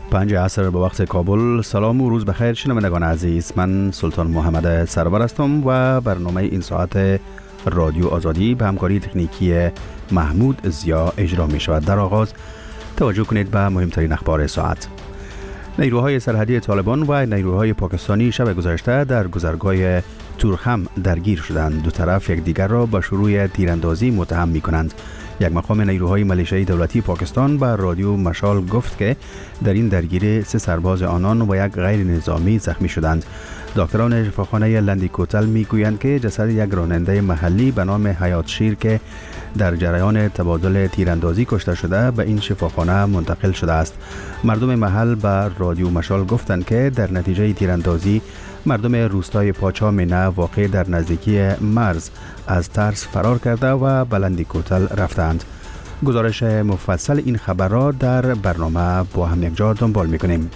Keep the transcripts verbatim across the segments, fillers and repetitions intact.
پنج عصر به وقت کابل. سلام و روز بخیر شنوندگان عزیز، من سلطان محمد سرور هستم و برنامه این ساعت رادیو آزادی به همکاری تکنیکی محمود ضیا اجرا می شود. در آغاز توجه کنید به مهمترین اخبار ساعت. نیروهای سرحدی طالبان و نیروهای پاکستانی شب گذشته در گذرگاه تورخم درگیر شدند. دو طرف یکدیگر را به شروع تیراندازی متهم می کنند. یک مقام نیروهای ملیشه‌ای دولتی پاکستان به رادیو مشال گفت که در این درگیری سه سرباز آنان و یک غیر نظامی زخمی شدند. دکتران شفاخانه لندیکوتل میگویند که جسد یک راننده محلی به نام حیات شیر که در جریان تبادل تیراندازی کشته شده به این شفاخانه منتقل شده است. مردم محل به رادیو مشال گفتند که در نتیجه تیراندازی مردم روستای پاچا منه واقع در نزدیکی مرز از ترس فرار کرده و به لندیکوتل رفتند. گزارش مفصل این خبر را در برنامه با هم یکجا دنبال می‌کنیم.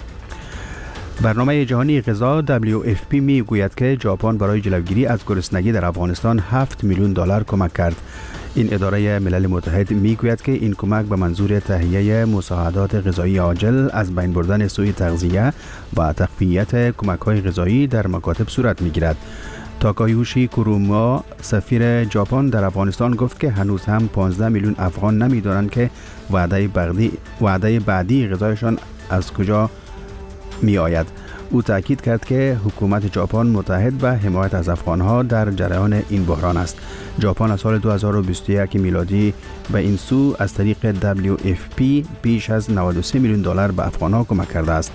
برنامه جهانی غذا دبلیو اف پی می گوید که ژاپن برای جلوگیری از گرسنگی در افغانستان هفت میلیون دلار کمک کرد. این اداره ملل متحد می گوید که این کمک به منظور تهیه مساعدات غذایی عاجل، از بین بردن سوء تغذیه و تقویت کمک‌های غذایی در مکاتب صورت می‌گیرد. تاکایوشی کوروما سفیر ژاپن در افغانستان گفت که هنوز هم پانزده میلیون افغان نمی‌دانند که وعده بعدی وعده بعدی غذایشان از کجا می آید. او تاکید کرد که حکومت ژاپن متحد به حمایت از افغانها در جریان این بحران است. ژاپن از سال دو هزار و بیست و یک میلادی به این سو از طریق دبلیو اف پی بیش از نود و سه میلیون دلار به افغانها کمک کرده است.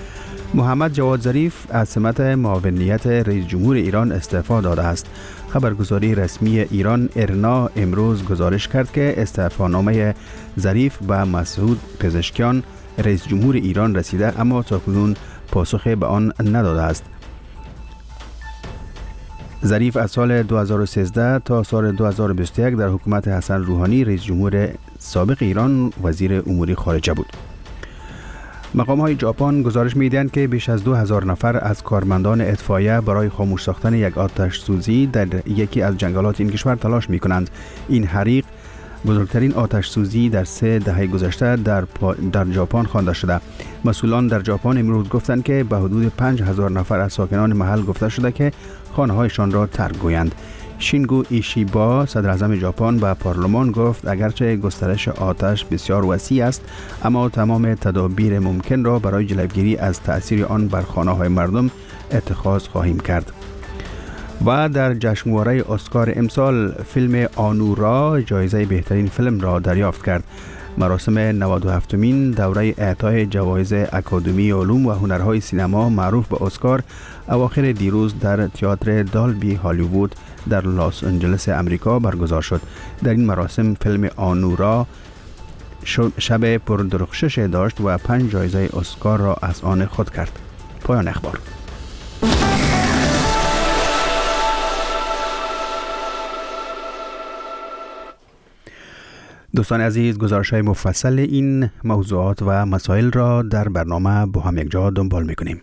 محمد جواد ظریف از سمت معاونیت رئیس جمهور ایران استعفا داده است. خبرگزاری رسمی ایران ارنا امروز گزارش کرد که استعفانامه ظریف به مسعود پزشکیان رئیس جمهور ایران رسیده، اما تاکنون پاسخ به آن نداده است. ظریف از سال دو هزار و سیزده تا سال دو هزار و بیست و یک در حکومت حسن روحانی رئیس جمهور سابق ایران وزیر امور خارجه بود. مقام های ژاپن گزارش می‌دهند که بیش از دو هزار نفر از کارمندان اطفائیه برای خاموش ساختن یک آتش سوزی در یکی از جنگلات این کشور تلاش می‌کنند. این حریق بزرگترین آتش سوزی در سه دهه گذشته در در ژاپن خوانده شده. مسئولان در ژاپن امروز گفتند که به حدود پنج هزار نفر از ساکنان محل گفته شده که خانه‌هایشان را ترک گویند. شینگو ایشیبا صدر اعظم ژاپن به پارلمان گفت اگرچه گسترش آتش بسیار وسیع است، اما تمام تدابیر ممکن را برای جلوگیری از تأثیر آن بر خانه‌های مردم اتخاذ خواهیم کرد. و در جشنواره اسکار امسال فیلم آنورا جایزه بهترین فیلم را دریافت کرد. مراسم نود و هفتمین دوره اعطای جوایز اکادمی علوم و هنرهای سینما معروف به اسکار اواخر دیروز در تئاتر دالبی هالیوود در لس آنجلس امریکا برگزار شد. در این مراسم فیلم آنورا شب پردرخشش داشت و پنج جایزه اسکار را از آن خود کرد. پایان اخبار. دوستان عزیز، گزارش‌های مفصل این موضوعات و مسائل را در برنامه با هم یکجا دنبال می‌کنیم.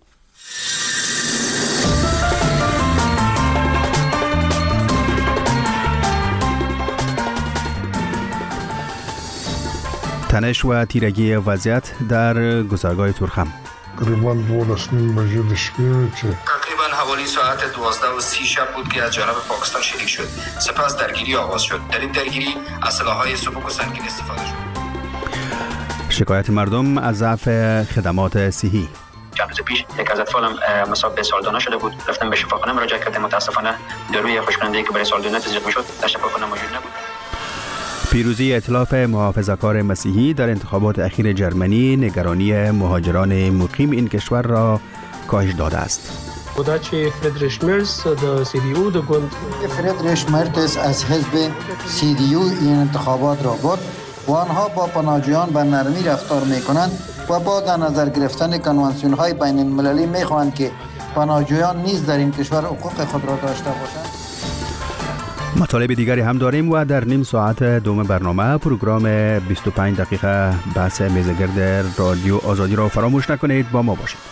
تنش و تیرگی وضعیت در گذرگاه تورخم. تقریباً دولس نیم بجه د شپې چې تقریباً حوالی ساعت دوازده و سی شب بود که از جانب پاکستان شلیک شد. سپس درگیری آغاز شد. در این درگیری از سلاح‌های سبک و سنگین استفاده شد. شکایت مردم از ضعف خدمات صحی. چند روز پیش یک از اطفالم مصاب به سالدانه شده بود. رفتم به شفاخانه مراجعه کردم. متاسفانه داروی خوشکننده که برای سالدانه تزریق می‌شد در شفاخانه موجود نبود. پیروزی ائتلاف محافظه‌کار مسیحی در انتخابات اخیر جرمنی نگرانی مهاجران مقیم این کشور را کاهش داده است. بوده چې فریدریش مرز د سی دی او د ګوند فریدریش مرز از حزب سی دی او این انتخابات را برد و آنها با پناهجویان به نرمی رفتار می‌کنند و با در نظر گرفتن کنوانسیون‌های بین المللی می‌خواهند که پناهجویان نیز در این کشور حقوق خود را داشته باشند. مطالب دیگری هم داریم و در نیم ساعت دوم برنامه پروگرام بیست و پنج دقیقه بحث میزگرد رادیو آزادی را فراموش نکنید، با ما باشید.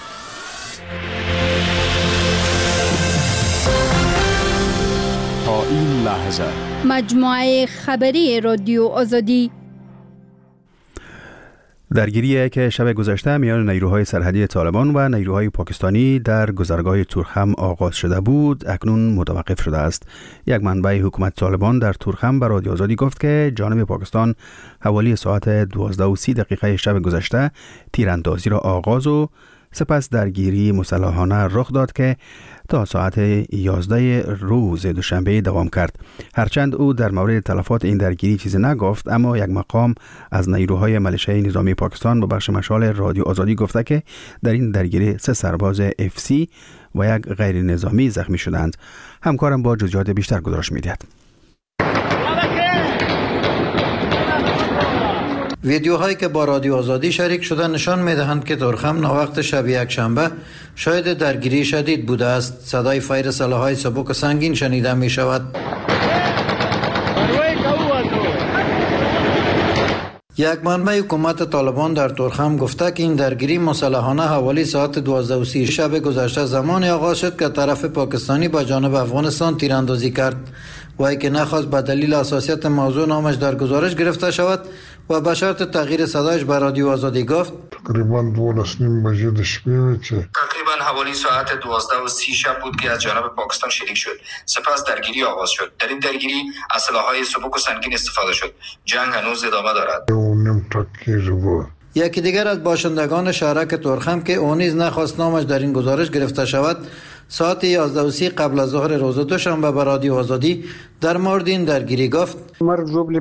تا این لحظه مجموعه خبری رادیو آزادی. درگیری که شب گذشته میان نیروهای سرحدی طالبان و نیروهای پاکستانی در گذرگاه تورخم آغاز شده بود اکنون متوقف شده است. یک منبع حکومت طالبان در تورخم به رادیو آزادی گفت که جانب پاکستان حوالی ساعت دوازده و سی دقیقه شب گذشته تیراندازی را آغاز و سپس درگیری مسلحانه رخ داد که تا ساعت یازده روز دوشنبه دوام کرد. هرچند او در مورد تلفات این درگیری چیزی نگفت، اما یک مقام از نیروهای ملیشه نظامی پاکستان با بخش مشال رادیو آزادی گفته که در این درگیری سه سرباز اف سی و یک غیر نظامی زخمی شدند. همکارم با جزئیات بیشتر گزارش می‌دهد. ویدیوهایی که با رادیو آزادی شریک شده نشان می‌دهند که تورخم ناوقت شب یک شنبه شاید درگیری شدید بوده است. صدای فایر سلاح‌های سبک و سنگین شنیده می‌شود. یک منبع حکومت طالبان در تورخم گفته که این درگیری مسلحانه حوالی ساعت دوازده و سی شب گذشته زمان آغاز شد که طرف پاکستانی به جانب افغانستان تیراندازی کرد و ای که نخواست به دلیل حساسیت موضوع نامش در گزارش گرفته شود و به شرط تغییر صدایش به رادیو آزادی گفت تقریبا دولس نیم بجه د شپې چې تقریبا حوالی ساعت دوازده و سی شب بود که از جانب پاکستان شلیک شد. سپس درگیری آغاز شد. در این درگیری اسلحه‌های سبک و سنگین استفاده شد. جنگ هنوز ادامه دارد. یو نیم ټکیز و یکی دیگر از باشندگان شهرک تورخم که او نیز نخواست نامش در این گزارش گرفته شود ساعت یازده و سی قبل از ظهر روز دوشنبه به رادیو آزادی در مورد این درگیری گفت ما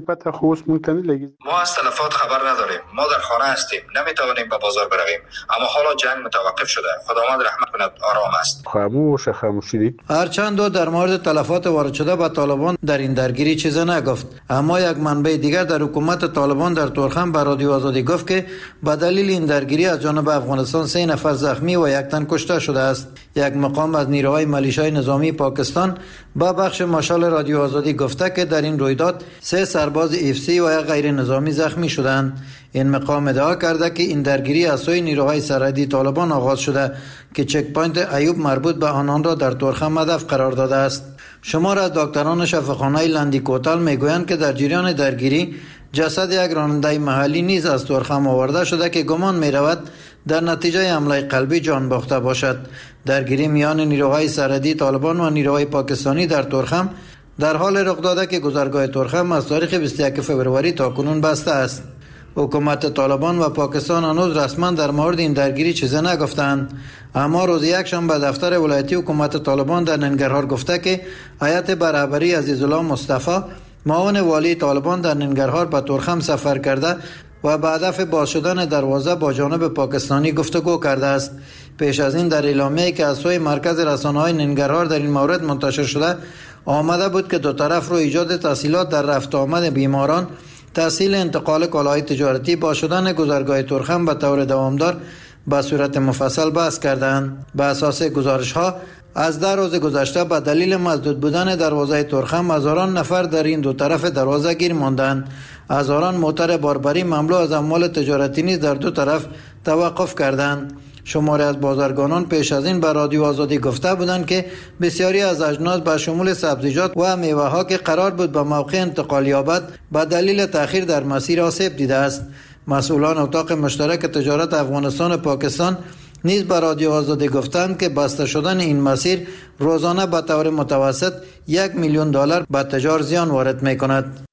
از تلفات خبر نداریم. ما در خانه هستیم. نمیتوانیم به بازار برویم. اما حالا جنگ متوقف شده. خداوند رحمت کند. آرام است. خاموش خاموشی. هرچند او در مورد تلفات وارد شده به طالبان در این درگیری چیزی نگفت، اما یک منبع دیگر در حکومت طالبان در تورخم به رادیو آزادی گفت که به دلیل این درگیری از جانب افغانستان سه نفر زخمی و یک تن کشته شده است. یک مقام از نیروهای ملیشه‌های نظامی پاکستان با بخش مشال رادیو آزادی گفته که در این رویداد سه سرباز اف سی و یک غیر نظامی زخمی شدند. این مقام ادعا کرده که این درگیری از سوی نیروهای سرحدی طالبان آغاز شده که چک پوینت ایوب مربوط به آنان را در تورخم هدف قرار داده است. شمار از دکتران شفاخانه لندی کوتل میگویند که در جریان درگیری جسد یک راننده محلی نیز از تورخم آورده شده که گمان می رود در نتیجه حمله قلبی جان باخته باشد. درگیری میان نیروهای سرحدی طالبان و نیروهای پاکستانی در تورخم در حال رخ داده که گذرگاه تورخم از تاریخ بیست و یک فوریه تا کنون بسته است. حکومت طالبان و پاکستان هنوز رسما در مورد این درگیری چیزی نگفتند، اما روز یکشنبه دفتر ولایتی حکومت طالبان در ننگرهار گفته که هیئت برابری عزیزالله مصطفی معاون والی طالبان در ننگرهار به تورخم سفر کرده و به هدف باز شدن دروازه با جانب پاکستانی گفتگو کرده است. پیش از این در اعلامیه‌ای که از سوی مرکز رسانه‌های ننگرهار در این مورد منتشر شده آمده بود که دو طرف رو ایجاد تسهیلات در رفت آمد بیماران، تسهیل انتقال کالاهای تجارتی، با شدن گذرگاه تورخم به طور دوامدار به صورت مفصل بحث کردند. به اساس گزارش‌ها از ده روز گذشته به دلیل مسدود بودن دروازه تورخم هزاران نفر در این دو طرف دروازه گیر ماندند. هزاران موتر باربری مملو از اموال تجارتی نیز در دو طرف توقف کردند. شماری از بازرگانان پیش از این به رادیو آزادی گفته بودند که بسیاری از اجناس به شمول سبزیجات و میوه ها که قرار بود به موقع انتقال یابد به دلیل تأخیر در مسیر آسیب دیده است. مسئولان اتاق مشترک تجارت افغانستان و پاکستان نیز به رادیو آزادی گفتند که بسته شدن این مسیر روزانه به طور متوسط یک میلیون دلار به تجار زیان وارد می کند.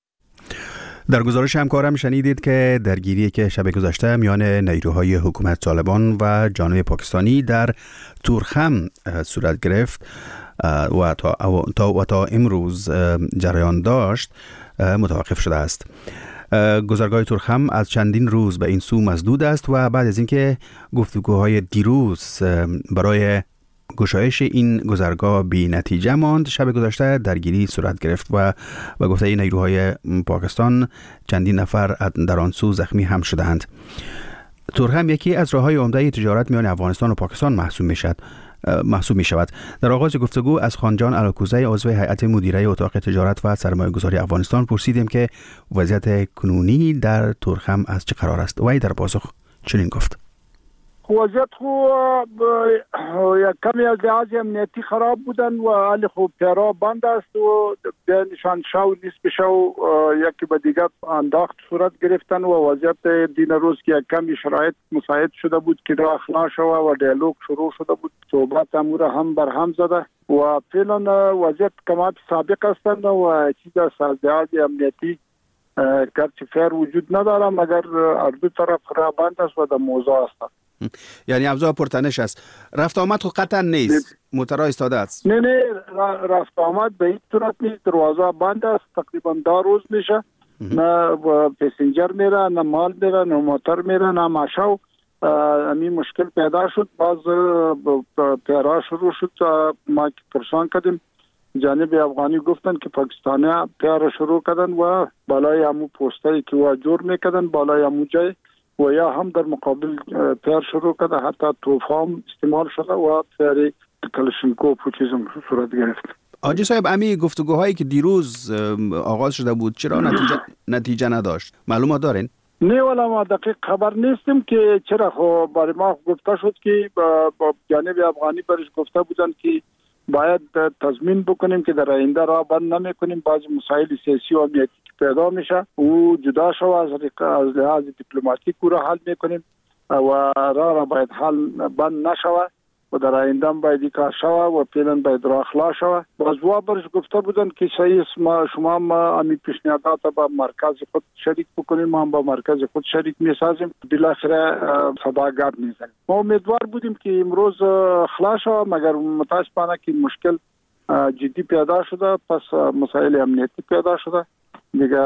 در گزارش همکارم شنیدید که درگیری که شب گذشته میان نیروهای حکومت طالبان و جانب پاکستانی در تورخم صورت گرفت و تا, تا, و تا امروز جریان داشت متوقف شده است. گذرگاه تورخم از چندین روز به این سو مسدود است و بعد از اینکه گفتگوهای دیروز برای گشایش این گذرگاه بی نتیجه ماند، شب گذشته درگیری صورت گرفت و به گفته نیروهای پاکستان چندین نفر در آن سو زخمی هم شدند. تورخم یکی از راههای عمده تجارت میان افغانستان و پاکستان محسوب میشد. محسوب می شود. در آغاز گفتگو از خانجان الاکوزی عضو هیئت مدیره اتاق تجارت و سرمایه گذاری افغانستان پرسیدیم که وضعیت کنونی در تورخم از چه قرار است. وی در پاسخ چنین گفت: وضعیت خو یک کمی از لحاظ امنیتی خراب بودن و حال خوب پیرا بند است و به نشان شو نصف شو یکی به دیگر انداخت صورت گرفتن و وضعیت دین روز که یک کمی شرایط مساعد شده بود که راه اخلاص شد و دیالوگ شروع شده بود، صحبت امور هم بر هم زده و فعلا وضعیت کمات سابق هستند و چیز از لحاظ امنیتی گرچه فیر وجود نداره مگر از دو طرف را بند است و در موضوع است. یعنی ابزار پرتنش است. رفت آمد خود قطعا نیست، موترها ایستاده است. نه نه رفت آمد به این صورت نیست، دروازه بند است، تقریبا دو روز میشه، نه پسنجر میره، نه مال میره، نه موتر میره، نه ماشو. همین مشکل پیدا شد، باز پیرا شروع شد. ما که پرسان کردیم جانب افغانی گفتن که پاکستانی پیرا شروع کردن و بالای همو پوستایی که و جور میکردن بالای همو جای و یا هم در مقابل پیر شروع کرده، حتی توفام استعمال شده و پیری کلشنکوف و چیزم صورت گرفت. آجی صاحب، امی گفتگوهایی که دیروز آغاز شده بود چرا نتیجه نتیجه نداشت؟ معلومات دارین؟ نه والا ما دقیق خبر نیستیم که چرا. خو برای ما گفته شد که با, با جانب افغانی برش گفته بودن که باید تضمین بکنیم که در آینده را بند نمی کنیم، بعض مسائل سیاسی و امنیتی که پیدا میشه او جدا شو از از لحاظ دیپلماتیک او را حل میکنیم و را را باید حل بند نشوه و در آینده باید کار شوه و فعلا باید را اخلاص شوه. باز وا برش گفته بودن که صحیح ما شما ما امی پیشنهادات با مرکز خود شریک بکنیم، ما هم با مرکز خود شریک میسازیم، بالاخره صداقت میزنیم. ما امیدوار بودیم که امروز خلاص شوه مگر متاسفانه که مشکل جدی پیدا شده، پس مسائل امنیتی پیدا شده دیگه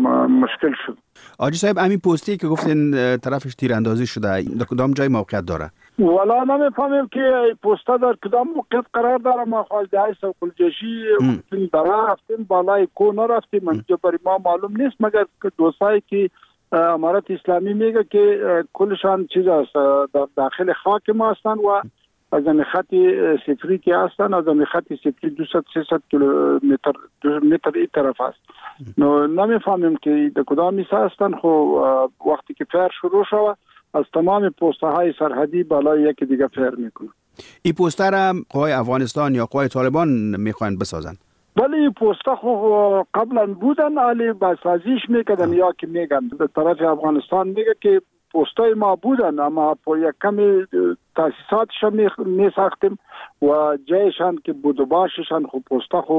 مشکل شد. آجی صاحب، همین پستی که گفتین طرفش تیراندازی شده در کدام جای موقعیت داره؟ والا نمیفهمیم که پستا در کدام موقعیت قرار داره. ما خواهد های سوقل جشی داره رفتیم بالای کو نرفتیم، منجا برای ما معلوم نیست مگر دوستایی که امارت اسلامی میگه که کلشان چیز است در داخل خاک ما هستن و از این خط صفری که هستن، از این خط صفری دویست سیصد کیلومتر متر این طرف است. نو نمیفهمیم که در کدام میسه هستن. خو وقتی که فیر شروع شود از تمام پوسته های سرحدی بالای یکی دیگه فیر میکنن. این پوسته را قوای افغانستان یا قوای طالبان میخواین بسازن؟ بله این پوسته خو قبلا بودن، علی بسازیش میکردن یا که میگن در طرف افغانستان میگه که پوسته ما بودن اما په یک کمی تاسیساتش می ساختیم و جایشان که بود و باششان خو پوسته خو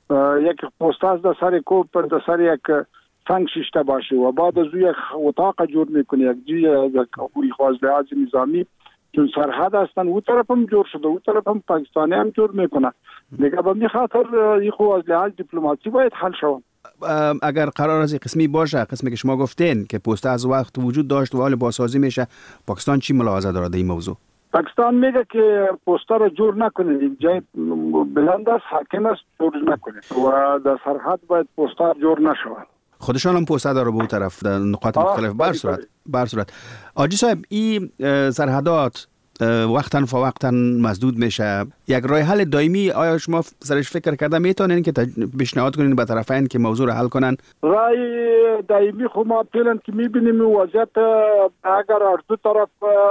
یک پوسته از در سر کوب پر در سر یک سنگ شیشته باشه و بعد از یک اتاق جور میکنه یک جی یک خواز لحاظ نظامی چون سرحد هستن او طرف هم جور شده، او طرف هم پاکستانی هم جور میکنه دیگه. به می خاطر این خو از لحاظ دیپلماسی باید حل شود. اگر قرار از قسمی باشه، قسمی که شما گفتین که پوسته از وقت وجود داشت و حال بازسازی میشه، پاکستان چی ملاحظه داره در این موضوع؟ پاکستان میگه که پوسته را جور نکنه، یک جای بلند است، حاکم است، جور نکنه و در سرحد باید پوسته جور نشود. خودشان هم پوسته داره به اون طرف در نقاط مختلف بر صورت بر صورت. آجی صاحب، این سرحدات وقتاً فوقتاً مسدود میشه، یک راه حل دائمی آیا شما سرش فکر کرده میتونین که پیشنهاد کنین به طرفین که موضوع رو حل کنن؟ راه دائمی خو ما فعلا که میبینیم وضعیت اگر از دو طرف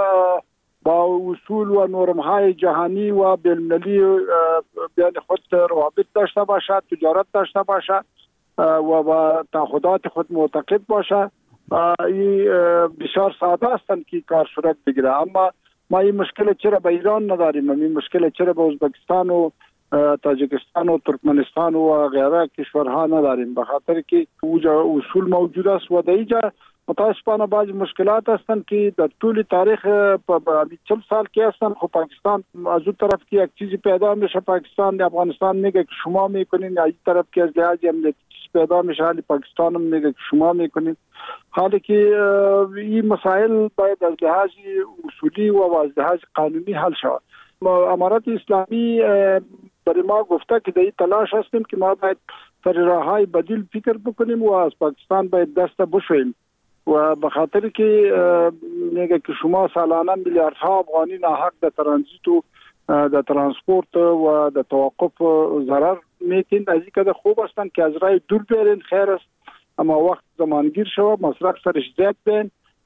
با اصول و نرم‌های جهانی و بین‌المللی بین خود روابط داشته باشه، تجارت داشته باشه و با تعهدات خود معتقد باشه، این بسیار ساده هستند که کار صورت بگیره. اما ما این مشکل چرا به ایران نداریم، این مشکل چرا به ازبکستان و تاجیکستان و ترکمنستان و غیره کشورها نداریم، به خاطر که اوجا اصول موجود است و در اینجا متاسفانه بعض مشکلات هستند که در طول تاریخ چل سال که هستند. خب پاکستان از اون طرف که یک چیزی پیدا میشه، پاکستان افغانستان میگه که شما میکنین، از این طرف که از لحاظ امنیتی پیدا میشه حالی پاکستان هم میگه که شما میکنین. حالی که این مسائل باید از لحاظ اصولی و از لحاظ قانونی حل شود. امارت اسلامی برای ما گفته که در این تلاش هستیم که ما باید سر راههای بدیل فکر بکنیم و از پاکستان باید دست بشویم و به خاطر که میگه که شما سالانه میلیاردها افغانی ناحق در ترانزیت و در ترانسپورت و در توقف ضرر میکنید. از این که خوب هستند که از راه دور بیارین خیر است، اما وقت زمانگیر شود مصرف سرش زیاد بین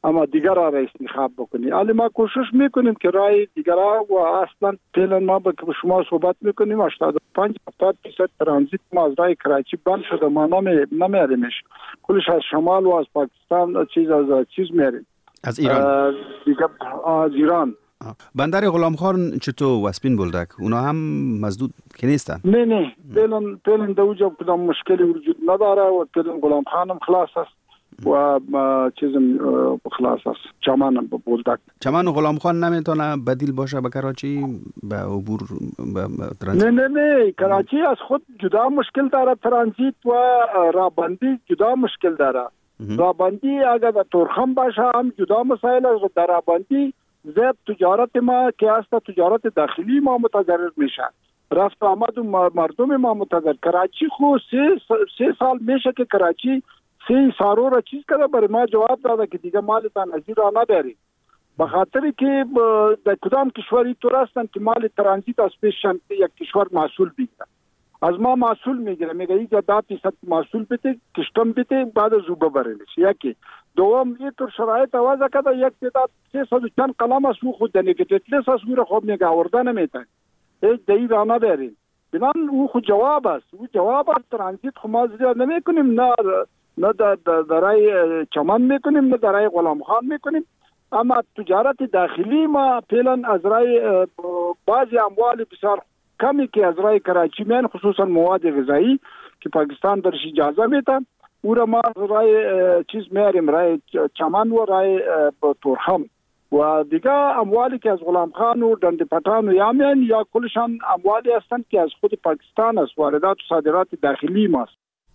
اما دیگر را انتخاب بکنی. ولی ما کوشش میکنیم که رای دیگر و اصلا فعلا ما با شما صحبت میکنیم هشتاد و پنج هفتاد درصد ترانزیت ما از رای کراچی بند شده، ما نمی نمیاریمش، کلش از شمال و از پاکستان چیز از چیز میاریم، از ایران دیگه از ایران. بندر غلام خان چطور و اسپین بولدک اونا هم مسدود که نیستن؟ نه نه فعلا فعلا در اونجا کدام مشکلی وجود نداره و فعلا غلام خانم خلاص است و چیزم خلاص است. چمن بولدک چمن و غلام خان نمیتونه بدیل باشه به کراچی به عبور به نه نه نه کراچی از خود جدا مشکل داره، ترانزیت و رابندی جدا مشکل داره. رابندی اگر در تورخم باشه هم جدا مسائل است. در رابندی زیاد تجارت ما که است تجارت داخلی ما متضرر میشه، رفت آمد و مردم ما متضرر. کراچی خو سه, سه سال میشه که کراچی سه سارو را چیز کرده، برای ما جواب داده که دیگه مالتان از این را نبرید، به خاطر که در کدام کشوری تو هستن که مال ترانزیت از پیششان یک کشور محصول بگیره، از ما محصول میگیره، میگه اینجا ده درصد محصول بده کشتم بده بعد از او ببرنش. یکی دوم یه طور شرایط عوض کرده، یک تعداد سیصد و چند قلم از او خود دنگتتلس از او را خوب نگه آورده نمیتن، هیچ دهی را نبرین. بنان او خود جواب است، او جواب است. ترانزیت خود ما زیاد نمی کنیم، نه نه در درای چمن میکنیم نه درای غلام خان میکنیم، اما تجارت داخلی ما فعلا از رای بعضی اموال بسیار کمی که از رای کراچی میان، خصوصا مواد غذایی که پاکستان درش اجازه میده، او را ما از رای چیز میاریم، رای چمن و رای تورخم و دیگه اموالی که از غلام خان و دند پتان و یامیان یا کلشان اموالی هستند که از خود پاکستان است، واردات و صادرات داخلی ماست.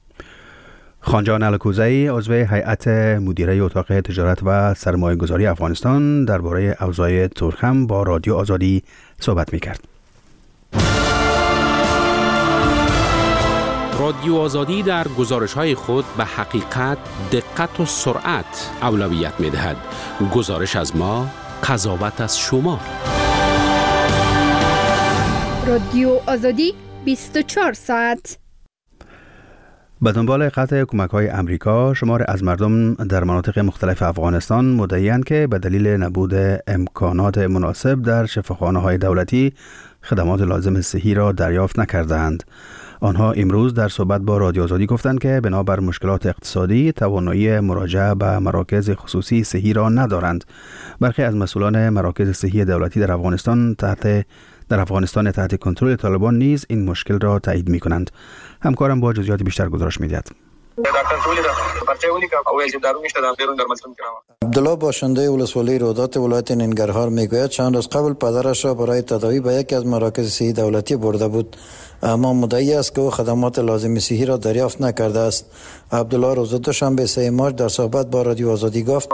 خانجان الکوزی عضو هیئت مدیره اتاق تجارت و سرمایه گذاری افغانستان درباره اوضاع تورخم با رادیو آزادی صحبت میکرد. رادیو آزادی در گزارش‌های خود به حقیقت، دقت و سرعت اولویت می‌دهد. گزارش از ما، قضاوت از شما. رادیو آزادی بیست و چهار ساعت. به دنبال قطع کمک‌های امریکا، شمار از مردم در مناطق مختلف افغانستان مدعی‌اند که به دلیل نبود امکانات مناسب در شفاخانه‌های دولتی خدمات لازم صحی را دریافت نکردند. آنها امروز در صحبت با رادیو آزادی گفتند که بنابر مشکلات اقتصادی توانایی مراجعه به مراکز خصوصی صحی را ندارند. برخی از مسئولان مراکز صحی دولتی در افغانستان تحت در افغانستان تحت کنترل طالبان نیز این مشکل را تایید می کنند. همکارم با جزئیات بیشتر گزارش می دهد. عبدالله باشنده ولسوالی رودات ولایت ننگرهار میگوید چند روز قبل پدرش را برای تداوی به یکی از مراکز صحی دولتی برده بود، اما مدعی است که او خدمات لازم صحی را دریافت نکرده است. عبدالله روز دوشنبه سه مارس در صحبت با رادیو آزادی گفت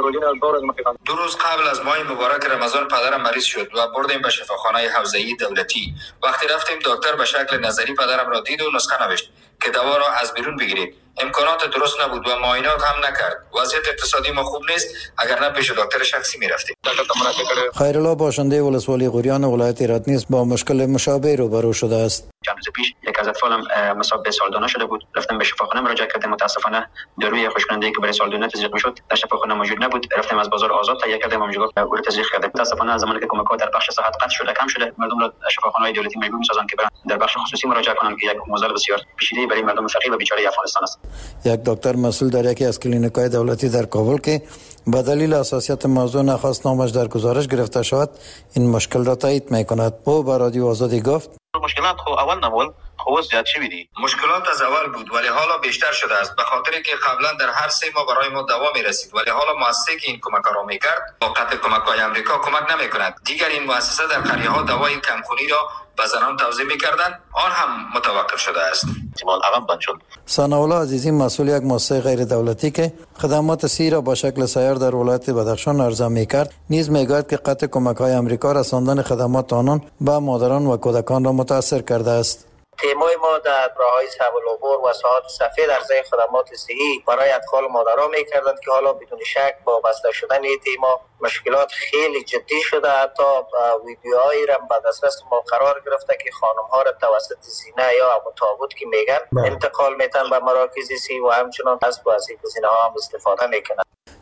دو روز قبل از ماه مبارک رمضان پدرم مریض شد و بردیم به شفاخانه حوزه‌ای دولتی. وقتی رفتیم دکتر به شکل نظری پدرم را دید و نسخه نوشت که دوا را از بیرون بگیرید. امکانات درست نبود و معاینات هم نکرد. وضعیت اقتصادی ما خوب نیست، اگر نه پیش دکتر شخصی می‌رفتیم. خیرالله باشنده ولسوالی غوریان ولایت رات نیز با مشکل مشابه روبرو شده است. چند روز پیش یک از اطفالم مصاب به سالدانه شده بود، رفتم به شفاخانه مراجعه کردم. متاسفانه داروی خوشکننده که برای سالدانه تزریق میشد در شفاخانه موجود نبود. رفتم از بازار آزاد تهیه کردم، اونجا گفت او رو تزریق کرده. متاسفانه از زمانی که کمک‌ها در بخش صحت قطع شده کم شده، مردم را شفاخانه‌های دولتی مجبور می‌سازند که برن در بخش خصوصی مراجعه کنند که یک موضوع بسیار پیچیده برای مردم فقیر و بیچاره افغانستان است. یک دکتر مسئول در یکی از کلینیک‌های دولتی در کابل که به دلیل حساسیت موضوع نخواست نامش در گزارش گرفته شود، این مشکل را تایید می‌کند. او به رادیو آزادی گفت مشکلات خو اول نبود، خو زیاد شوی دی. مشکلات از اول بود ولی حالا بیشتر شده است، به خاطر که قبلا در هر سه ماه برای ما دوا میرسید ولی حالا مؤسسه که این کمک را میکرد با قطع کمک‌های آمریکا کمک نمیکند. دیگر این مؤسسه در قریه‌ها دوای کمخونی را به زنان توزیع میکردند، آن هم متوقف شده است. احتمال عقب بند شد. ثناءالله عزیزی مسئول یک مؤسسه غیر دولتی که خدمات صحی را با شکل سیار در ولایت بدخشان عرضه میکرد نیز میگوید که قطع کمک‌های آمریکا رساندن خدمات آنان به مادران و کودکان را متاثر کرده است. تیمای ما در راههای صعب العبور و ساحات سفید عرضه خدمات صحی برای اطفال و مادران میکردند که حالا بدون شک با بسته شدن این تیما مشکلات خیلی جدی شده. حتی ویدیوهایی را به دسترس ما قرار گرفته که خانم ها را توسط زینه یا متابوت که میگن انتقال میتن به مراکز صحی و همچنان از بازی زینه ها هم استفاده میکنن.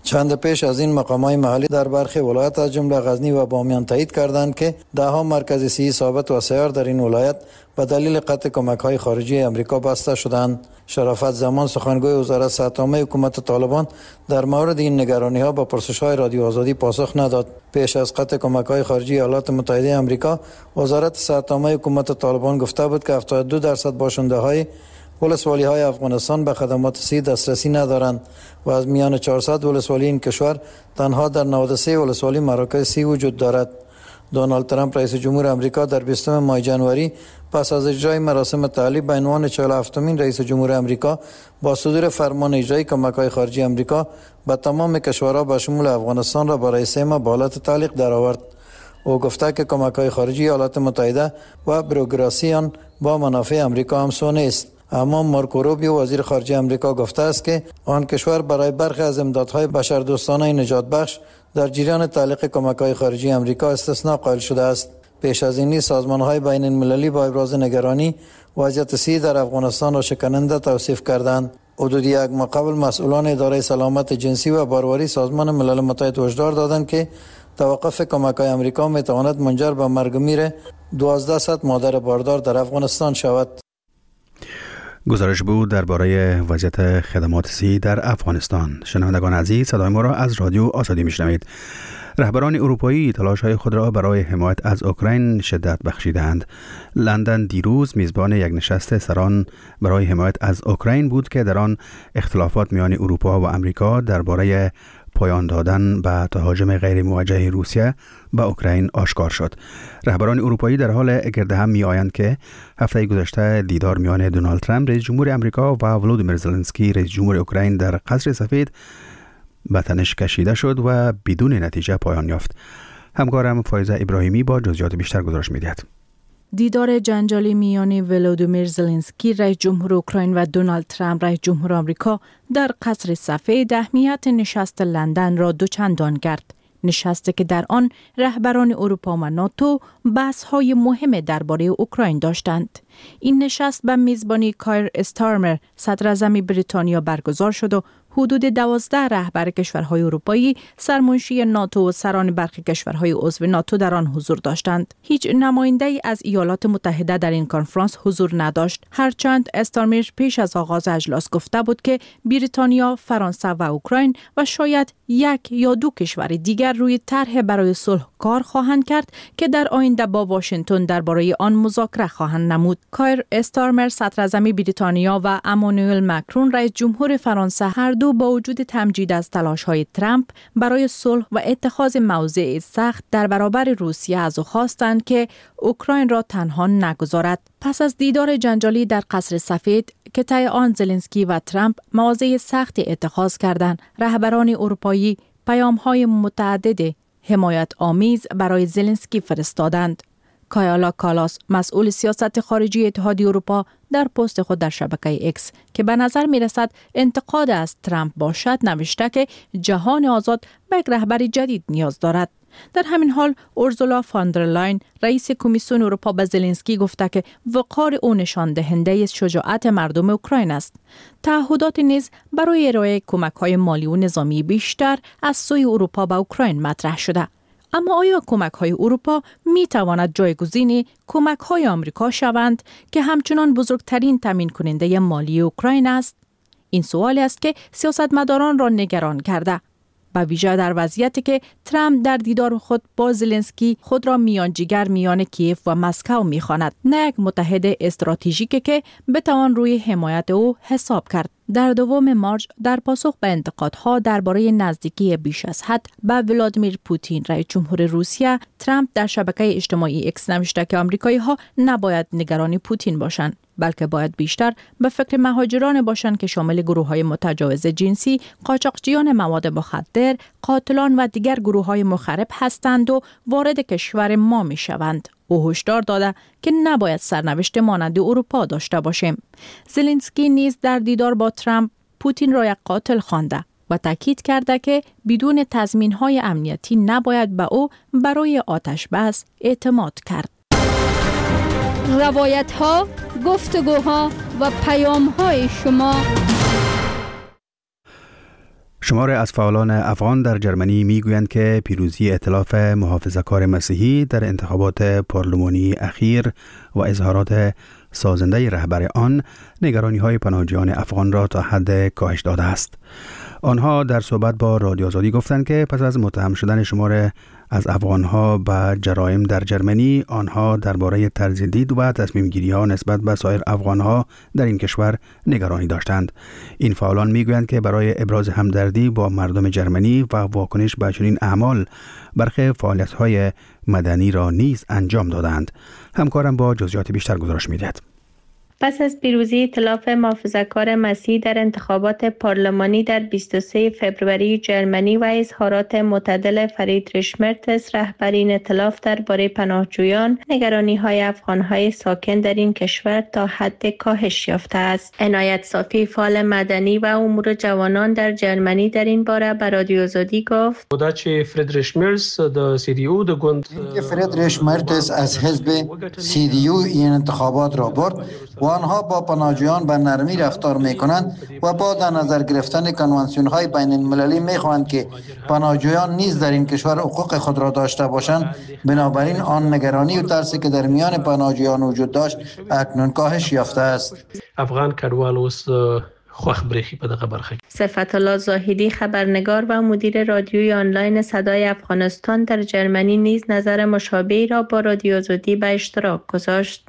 چند پیش از این مقامات محلی در برخی ولایات از جمله غزنی و بامیان تایید کردند که دهها مرکز صحی ثابت و سیار در این ولایت به دلیل قطع کمک‌های خارجی امریکا بسته شدند. شرافت زمان سخنگوی وزارت صحت عامه حکومت طالبان در مورد این نگرانی‌ها با پرسش‌های رادیو آزادی پاسخ نداد. پیش از قطع کمک‌های خارجی ایالات متحده آمریکا، وزارت صحت عامه حکومت طالبان گفته بود که هفتاد و دو درصد باشنده‌های ولسوالی‌های افغانستان به خدمات صحی دسترسی ندارند و از میان چهارصد ولسوالی این کشور تنها در نود و سه ولسوالی مراکز صحی وجود دارد. دونالد ترامپ رئیس جمهور آمریکا در بیستم ماه جنوری پس از اجرای مراسم تعلیق به عنوان چهل و هفتمین رئیس جمهور آمریکا با صدور فرمان اجرایی کمک‌های خارجی آمریکا به تمام کشورها به شمول افغانستان را برای سه ماه به حالت تعلیق درآورد. او گفته که کمک‌های خارجی ایالات متحده و بروکراسی آن با منافع آمریکا همسو نیست. اما مارکو روبیو وزیر خارجه آمریکا گفته است که آن کشور برای برخی از امدادهای بشردوستانه نجات بخش در جریان تعلیق کمک‌های خارجی آمریکا استثناء قائل شده است. پیش از این سازمان‌های بین المللی با ابراز نگرانی وضعیت صحی در افغانستان را شکننده توصیف کردند. حدود یک ماه قبل مسئولان اداره سلامت جنسی و باروری سازمان ملل متحد هشدار دادند که توقف کمک‌های آمریکا می‌تواند منجر به مرگ و میر دوازده صد مادر باردار در افغانستان شود. گزارش بود درباره وضعیت خدمات صحی در افغانستان. شنوندگان عزیز، صدای ما را از رادیو آزادی میشنوید. رهبران اروپایی تلاش‌های خود را برای حمایت از اوکراین شدت بخشیدند. لندن دیروز میزبان یک نشست سران برای حمایت از اوکراین بود که در آن اختلافات میان اروپا و آمریکا درباره پایان دادن به تهاجم غیر موجه روسیه به اوکراین آشکار شد. رهبران اروپایی در حال گرد هم می آیند که هفته گذشته دیدار میان دونالد ترامپ رئیس جمهور آمریکا و ولودیمیر زلنسکی رئیس جمهور اوکراین در قصر سفید به تنش کشیده شد و بدون نتیجه پایان یافت. همکارم فایزه ابراهیمی با جزئیات بیشتر گزارش می‌دهد. دیدار جنجالی میان ولودیمیر زلنسکی رئیس جمهور اوکراین و دونالد ترامپ رئیس جمهور آمریکا در قصر سفید اهمیت نشست لندن را دوچندان کرد. نشستی که در آن رهبران اروپا و ناتو بحث‌های مهم درباره اوکراین داشتند. این نشست به میزبانی کایر استارمر صدر اعظم بریتانیا برگزار شد و حدود دوازده رهبر کشورهای اروپایی، سرمنشی ناتو و سران برخی کشورهای عضو ناتو در آن حضور داشتند. هیچ نماینده‌ای از ایالات متحده در این کنفرانس حضور نداشت، هرچند استارمر پیش از آغاز اجلاس گفته بود که بریتانیا، فرانسه و اوکراین و شاید یک یا دو کشور دیگر روی طرح برای صلح کار خواهند کرد که در آینده با واشنگتن درباره آن مذاکره خواهند نمود. کایر استارمر صدر اعظم بریتانیا و امانوئل مکرون رئیس جمهور فرانسه هر دو با وجود تمجید از تلاش‌های ترامپ برای صلح و اتخاذ موضع سخت در برابر روسیه از او خواستند که اوکراین را تنها نگذارد. پس از دیدار جنجالی در قصر سفید که طی آن زلنسکی و ترامپ مواضع سختی اتخاذ کردند، رهبران اروپایی پیام‌های متعدد حمایت آمیز برای زلنسکی فرستادند. کایالا کالاس، مسئول سیاست خارجی اتحادیه اروپا، در پست خود در شبکه اکس که به نظر می رسد انتقاد از ترامپ باشد نوشته که جهان آزاد به یک رهبر جدید نیاز دارد. در همین حال اورسولا فاندرلاین رئیس کمیسیون اروپا به زلنسکی گفته که وقار او نشان دهنده شجاعت مردم اوکراین است. تعهدات نیز برای ارائه کمک‌های مالی و نظامی بیشتر از سوی اروپا به اوکراین مطرح شده. اما آیا کمک‌های اروپا می تواند جایگزین کمک‌های آمریکا شوند که همچنان بزرگترین تامین کننده مالی اوکراین است؟ این سوالی است که سیاستمداران را نگران کرده، به ویژه در وضعیتی که ترامپ در دیدار خود با زلنسکی خود را میانجیگر میان کیف و مسکو می‌خواند، نه یک متحد استراتژیکی که بتوان روی حمایت او حساب کرد. در دوم مارس در پاسخ به انتقادها درباره نزدیکی بیش از حد به ولادیمیر پوتین رئیس جمهور روسیه، ترامپ در شبکه اجتماعی اکس نوشته که آمریکایی‌ها نباید نگران پوتین باشند، بلکه باید بیشتر به فکر مهاجران باشند که شامل گروه‌های متجاوز جنسی، قاچاقچیان مواد مخدر، قاتلان و دیگر گروه‌های مخرب هستند و وارد کشور ما می‌شوند. او هشدار داده که نباید سرنوشت مانند اروپا داشته باشیم. زلنسکی نیز در دیدار با ترامپ پوتین را یک قاتل خوانده و تاکید کرده که بدون تضمین‌های امنیتی نباید به او برای آتش بس اعتماد کرد. روایت‌ها، گفتگوها و پیام‌های شما شمار از فعالان افغان در جرمنی میگویند که پیروزی ائتلاف محافظه‌کار مسیحی در انتخابات پارلمانی اخیر و اظهارات سازنده رهبر آن نگرانی‌های پناهجویان افغان را تا حد کاهش داده است. آنها در صحبت با رادیو آزادی گفتند که پس از متهم شدن شمار از افغانها به جرایم در جرمنی، آنها درباره طرز دید و تصمیم گیری ها نسبت به سایر افغانها در این کشور نگرانی داشتند. این فعالان میگویند که برای ابراز همدردی با مردم جرمنی و واکنش به چنین اعمال برخی فعالیت‌های مدنی را نیز انجام دادند. همکارم با جزئیات بیشتر گزارش می‌دهد. پس از پیروزی ائتلاف محافظه‌کار مسیحی در انتخابات پارلمانی در بیست و سوم فوریه جرمنی و اظهارات معتدل فریدریش مرتز رهبر این ائتلاف درباره پناهجویان، نگرانی‌های افغان‌های ساکن در این کشور تا حد کاهش یافته است. عنایت صافی، فعال مدنی و امور جوانان در جرمنی در این باره به رادیو آزادی گفت: بوداچ فریدریش مرتز د سی دی او د گوند فریدریش مرتز از حزب سی دی او این انتخابات را برد و آنها با پناهجویان به نرمی رفتار می کنند و با در نظر گرفتن کنوانسیون های بین المللی می خواهند که پناهجویان نیز در این کشور حقوق خود را داشته باشند. بنابراین آن نگرانی و ترسی که در میان پناهجویان وجود داشت اکنون کاهش یافته است. افغان کډوال اوس خوخ بریخی په دغه برخه. صفت الله زاهدی، خبرنگار و مدیر رادیوی آنلاین صدای افغانستان در جرمنی، نیز نظر مشابهی را با رادیو آزادی به اشتراک گذاشت.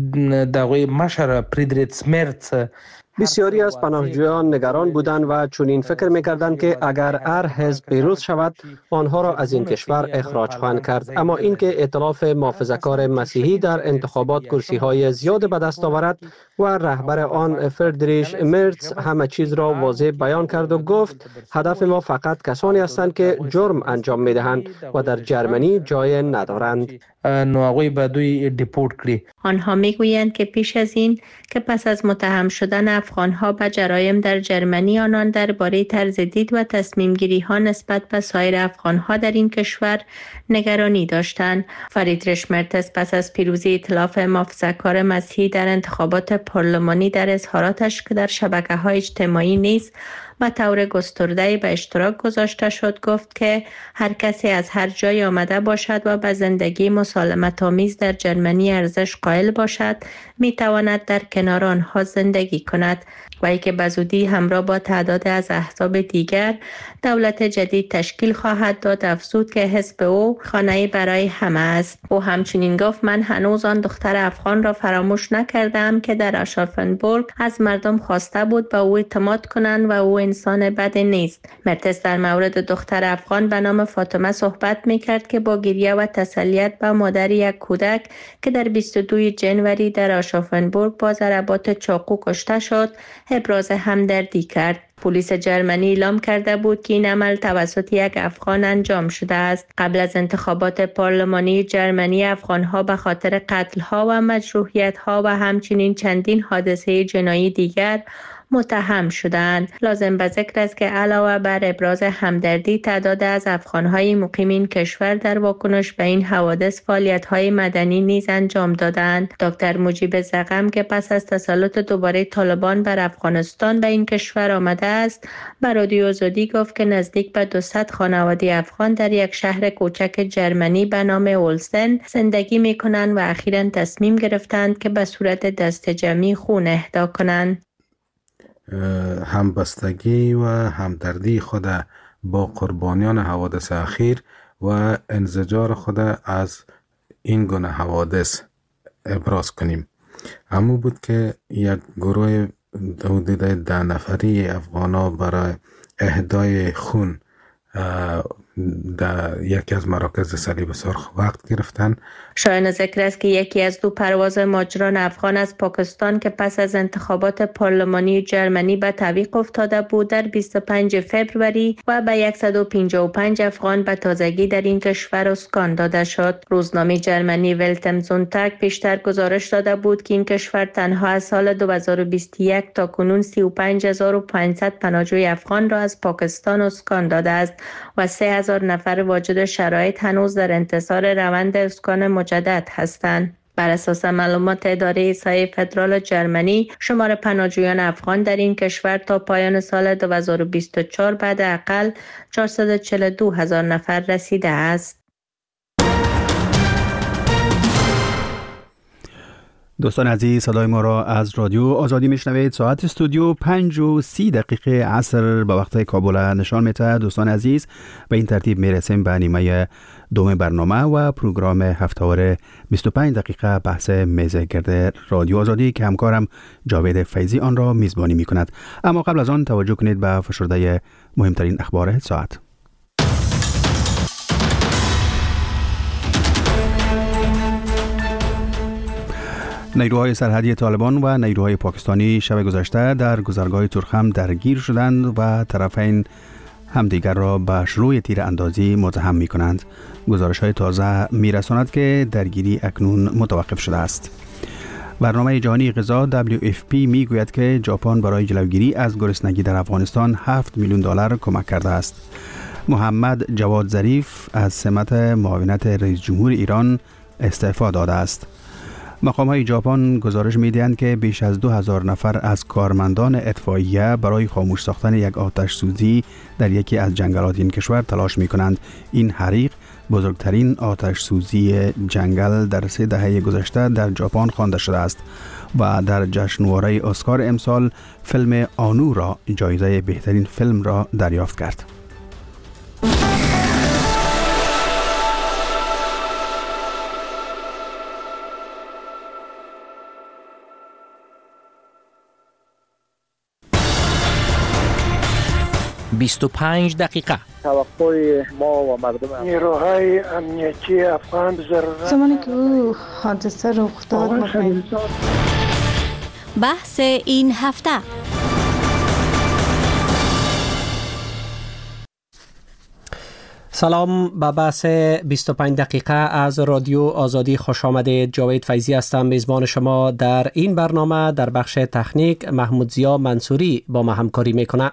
دغه مشر فریدریش مرتز بسیاری از پناهجویان نگران بودند و چنین فکر می‌کردند که اگر هر حزب پیروز شود آنها را از این کشور اخراج خواهند کرد. اما اینکه ائتلاف محافظه‌کار مسیحی در انتخابات کرسی‌های زیاد به دست آورد و رهبر آن فریدریش مرتز همه چیز را واضح بیان کرد و گفت هدف ما فقط کسانی هستند که جرم انجام می‌دهند و در جرمنی جای ندارند. نو هغوی به دوی دیپورت کړي. آنها میگویند که پیش از این که پس از متهم شدن افغانها به جرایم در جرمنی، آنان درباره طرز دید و تصمیم گیری ها نسبت به سایر افغانها در این کشور نگرانی داشتند. فریدریش مرتز پس از پیروزی ائتلاف محافظه‌کار مسیحی در انتخابات پارلمانی در اظهاراتش که در شبکه‌های اجتماعی نیز به طور گسترده به اشتراک گذاشته شد گفت که هر کسی از هر جای آمده باشد و به زندگی مسالمت آمیز در جرمنی ارزش قائل باشد می تواند در کنار آنها زندگی کند و ای که بزودی همراه با تعداد از احزاب دیگر دولت جدید تشکیل خواهد داد. افزود که حزب او خانه‌ای برای همه است. او همچنین گفت من هنوز آن دختر افغان را فراموش نکردم که در آشافنبورگ از مردم خواسته بود به او اعتماد کنند و او انسان بد نیست. مرتز در مورد دختر افغان به نام فاطمه صحبت می‌کرد که با گریه و تسلیت به مادر یک کودک که در بیست و دوم ژانویه در آشافنبورگ با ضربات چاقو کشته شد ابراز همدردی کرد. پلیس جرمنی اعلام کرده بود که این عمل توسط یک افغان انجام شده است. قبل از انتخابات پارلمانی جرمنی، افغانها به خاطر قتل‌ها و مجروحیت‌ها و همچنین چندین حادثه جنایی دیگر متهم شدند. لازم به ذکر است که علاوه بر ابراز همدردی، تعداد از افغان‌های مقیم این کشور در واکنش به این حوادث فعالیت‌های مدنی نیز انجام دادند. دکتر مجیب زغم که پس از تسلط دوباره طالبان بر افغانستان به این کشور آمده است، به رادیو آزادی گفت که نزدیک به دویست خانواده افغان در یک شهر کوچک جرمنی به نام اولسن زندگی می‌کنند و اخیراً تصمیم گرفتند که به صورت دست جمعی خون اهدا کنند. همبستگی و همدردی خود با قربانیان حوادث اخیر و انزجار خود از این گونه حوادث ابراز کنیم. اما بود که یک گروه حدود ده نفری افغانا برای اهدای خون در یکی از مراکز صلیب سرخ وقت گرفتن. شایان ذکر است که یکی از دو پرواز مهاجران افغان از پاکستان که پس از انتخابات پارلمانی جرمنی به تعویق افتاده بود در بیست و پنجم فوریه و به صد و پنجاه و پنج افغان به تازگی در این کشور اسکان داده شد. روزنامه جرمنی ولت ام زونتاگ پیشتر گزارش داده بود که این کشور تنها از سال دو هزار و بیست و یک تا کنون سی و پنج هزار و پانصد پناهجوی افغان را از پاکستان اسکان داده است و سه هزار نفر واجد شرایط هنوز در انتظار روند اسکان مجدد هستند. بر اساس معلومات اداره سایه فدرال جرمنی، شمار پناهجویان افغان در این کشور تا پایان سال دو هزار و بیست و چهار بعد اقل چهارصد و چهل و دو هزار نفر رسیده است. دوستان عزیز، صدای ما را از رادیو آزادی میشنوید. ساعت استودیو پنج و سی دقیقه عصر به وقت کابل نشان میده. دوستان عزیز، به این ترتیب میرسیم به نیمه دوم برنامه و پروگرام هفته‌واره بیست و پنج دقیقه بحث میز گرد رادیو آزادی که همکارم جاوید فیضی آن را میزبانی میکند. اما قبل از آن توجه کنید به فشرده مهمترین اخبار ساعت. نیروهای سرحدی طالبان و نیروهای پاکستانی شب گذشته در گذرگاه تورخم درگیر شدند و طرفین همدیگر را به شروع تیر اندازی متهم می کنند. گزارش های تازه می رساند که درگیری اکنون متوقف شده است. برنامه جهانی غذا دبلیو اف پی می گوید که ژاپن برای جلوگیری از گرسنگی در افغانستان هفت میلیون دلار کمک کرده است. محمد جواد ظریف از سمت معاونت رئیس جمهور ایران استعفا داده است. مقام های ژاپن گزارش می دهند که بیش از دو هزار نفر از کارمندان اطفائیه برای خاموش ساختن یک آتش سوزی در یکی از جنگلات این کشور تلاش می کنند. این حریق بزرگترین آتش سوزی جنگل در سه دهه گذشته در ژاپن خوانده شده است و در جشنواره اسکار امسال فیلم آنو را جایزه بهترین فیلم را دریافت کرد. بیست و پنج دقیقه. توقع ما و مردم نیروهای امنیتی افغان ضرورت زمانی که او حادثه رخ داد بحث این هفته. سلام، به بحث بیست و پنج دقیقه از رادیو آزادی خوش آمدید. جاوید فیضی هستم، میزبان شما در این برنامه. در بخش تکنیک محمود ضیا منصوری با ما همکاری میکنه.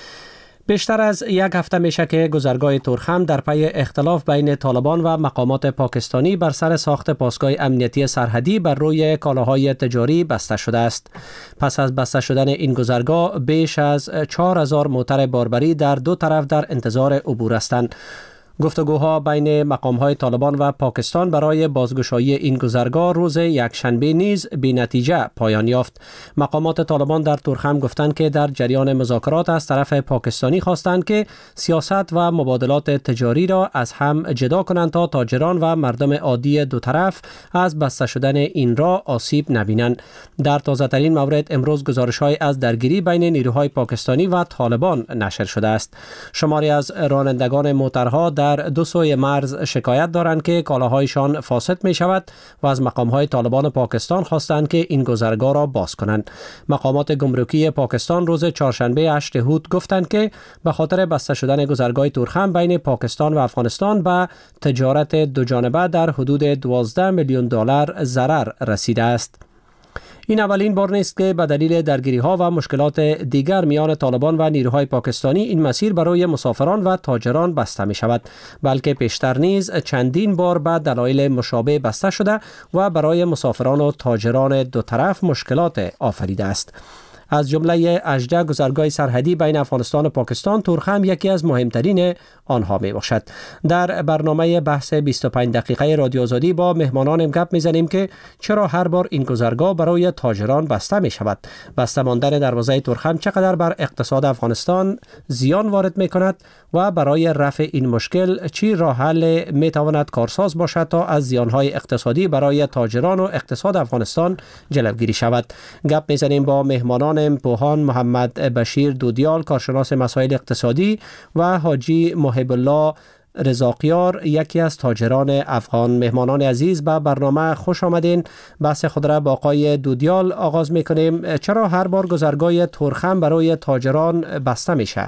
بیشتر از یک هفته میشه که گذرگاه تورخم در پی اختلاف بین طالبان و مقامات پاکستانی بر سر ساخت پاسگاه امنیتی سرحدی بر روی کالاهای تجاری بسته شده است. پس از بسته شدن این گذرگاه بیش از چهار هزار موتر باربری در دو طرف در انتظار عبور هستند. گفتگوها بین مقام‌های طالبان و پاکستان برای بازگشایی این گذرگاه روز یکشنبه نیز بی نتیجه پایان یافت. مقامات طالبان در تورخم گفتند که در جریان مذاکرات از طرف پاکستانی خواستند که سیاست و مبادلات تجاری را از هم جدا کنند تا تاجران و مردم عادی دو طرف از بسته شدن این را آسیب نبینند. در تازه‌ترین مورد امروز گزارش‌های از درگیری بین نیروهای پاکستانی و طالبان نشر شده است. شماری از رانندگان موترها در در دو سوی مرز شکایت دارند که کالاهایشان فاسد می شود و از مقامهای طالبان پاکستان خواستند که این گذرگاه را باز کنند. مقامات گمرکی پاکستان روز چهارشنبه هشت هود گفتند که به خاطر بسته شدن گذرگاه تورخم بین پاکستان و افغانستان به تجارت دو جانبه در حدود دوازده میلیون دلار ضرر رسیده است. این اولین بار نیست که به دلیل درگیری ها و مشکلات دیگر میان طالبان و نیروهای پاکستانی این مسیر برای مسافران و تاجران بسته می شود، بلکه پیشتر نیز چندین بار به دلایل مشابه بسته شده و برای مسافران و تاجران دو طرف مشکلات آفریده است. از جمله هجده گذرگاه سرحدی بین افغانستان و پاکستان تورخم یکی از مهمترین آنها می باشد. در برنامه بحث بیست و پنج دقیقه رادیو آزادی با مهمانانم گپ می زنیم که چرا هر بار این گذرگاه برای تاجران بسته می شود. بسته ماندن دروازه تورخم چقدر بر اقتصاد افغانستان زیان وارد می کند و برای رفع این مشکل چی راه حل می تواند کارساز باشد تا از زیانهای اقتصادی برای تاجران و اقتصاد افغانستان جلوگیری شود. گپ می زنیم با مهمانان پوهان محمد بشیر دودیال، کارشناس مسائل اقتصادی، و حاجی محب الله رضاقیار، یکی از تاجران افغان. مهمانان عزیز به برنامه خوش آمدین. بحث خود را با آقای دودیال آغاز میکنیم. چرا هر بار گذرگاه تورخم برای تاجران بسته میشه؟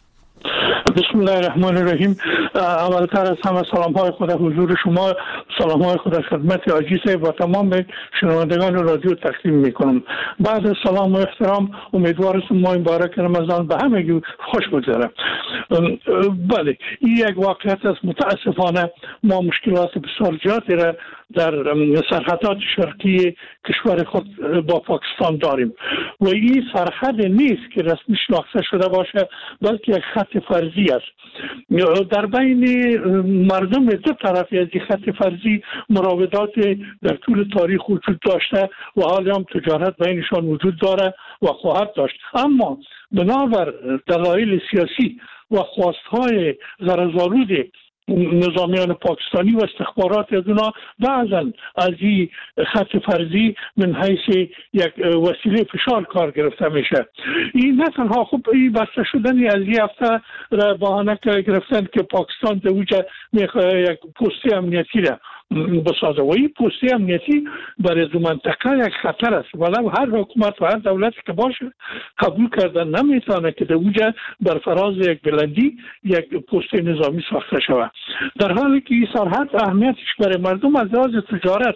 بسم الله الرحمن الرحیم. اولتر از همه سلام های خود حضور شما، سلام های خود خدمت حاجی صاحب و تمام شنوندگان رادیو تقدیم میکنم. بعد از سلام و احترام، امیدوارم ماه مبارک رمضان به همگی خوش بگذره. بله این یک واقعیت است. متاسفانه ما مشکلات بسیار زیادی را در سرحدات شرقی کشور خود با پاکستان داریم و این سرحد نیست که رسمی شناخته شده باشه، بلکه یک خط فرضی است. در بین مردم دو طرف از این خط فرضی مراودات در طول تاریخ وجود داشته و حالا هم تجارت بینشان وجود داره و خواهد داشت، اما بنابر دلایل سیاسی و خواستهای غرض‌آلود نظامیان پاکستانی و استخبارات از اونا بعضا از این خط فرضی من حیث یک وسیله فشار کار گرفته میشه. این نه تنها خوب این بسته شدنی از این هفته را بهانه گرفتن که پاکستان در اوجه میخواه یک پست امنیتی را بسازه و این پست امنیتی برای دو منطقه یک خطر است، ولو هر حکومت و هر دولتی که باشه قبول کردن نمیتونه که در اوجه بر فراز یک بلندی یک پست نظامی ساخته شود، در حالی که این سرحد اهمیتش برای مردم از لحاظ تجارت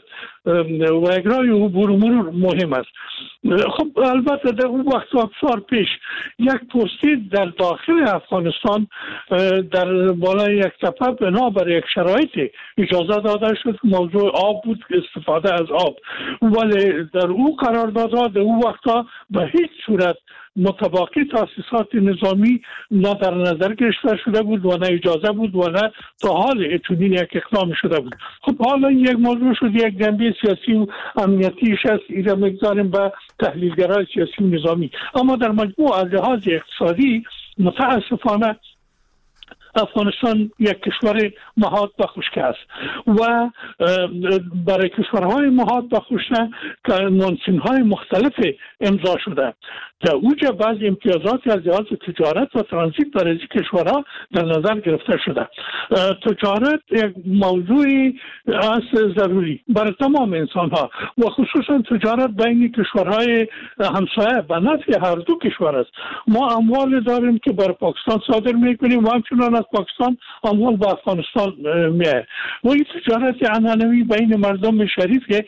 و اجرای عبور مرور مهم است. خب البته در اون وقت بسیار پیش یک پستی در داخل افغانستان در بالای یک تپه بنابر یک شرایط اجازه داده شد، موضوع آب بود، استفاده از آب، ولی در او قراردادها در اون وقتا به هیچ صورت متباقی تاسیسات نظامی نه در نظر گرفته شده بود و نه اجازه بود و نه تا حال چنین یک اقدام شده بود. خب حالا این یک موضوع شد، یک جنبه سیاسی و امنیتیش است، این را میگذاریم به تحلیلگرای سیاسی و نظامی. اما در مجموع از لحاظ اقتصادی متاسفانه افغانستان یک کشور محاط به خشکی است و برای کشورهای محاط به خشکی کنوانسیون‌های مختلف امضا شده. در اوجه بعضی امتیازات از لحاظ تجارت و ترانزیت برای کشورها در نظر گرفته شده. تجارت یک موضوعی است ضروری برای تمام انسان‌ها و خصوصا تجارت بین کشورهای همسایه به نفع هر دو کشور است. ما اموال داریم که برای پاکستان صادر می‌کنیم و همچنان از پاکستان اموال به افغانستان میاد و این تجارت عنعنوی بین مردم شریف که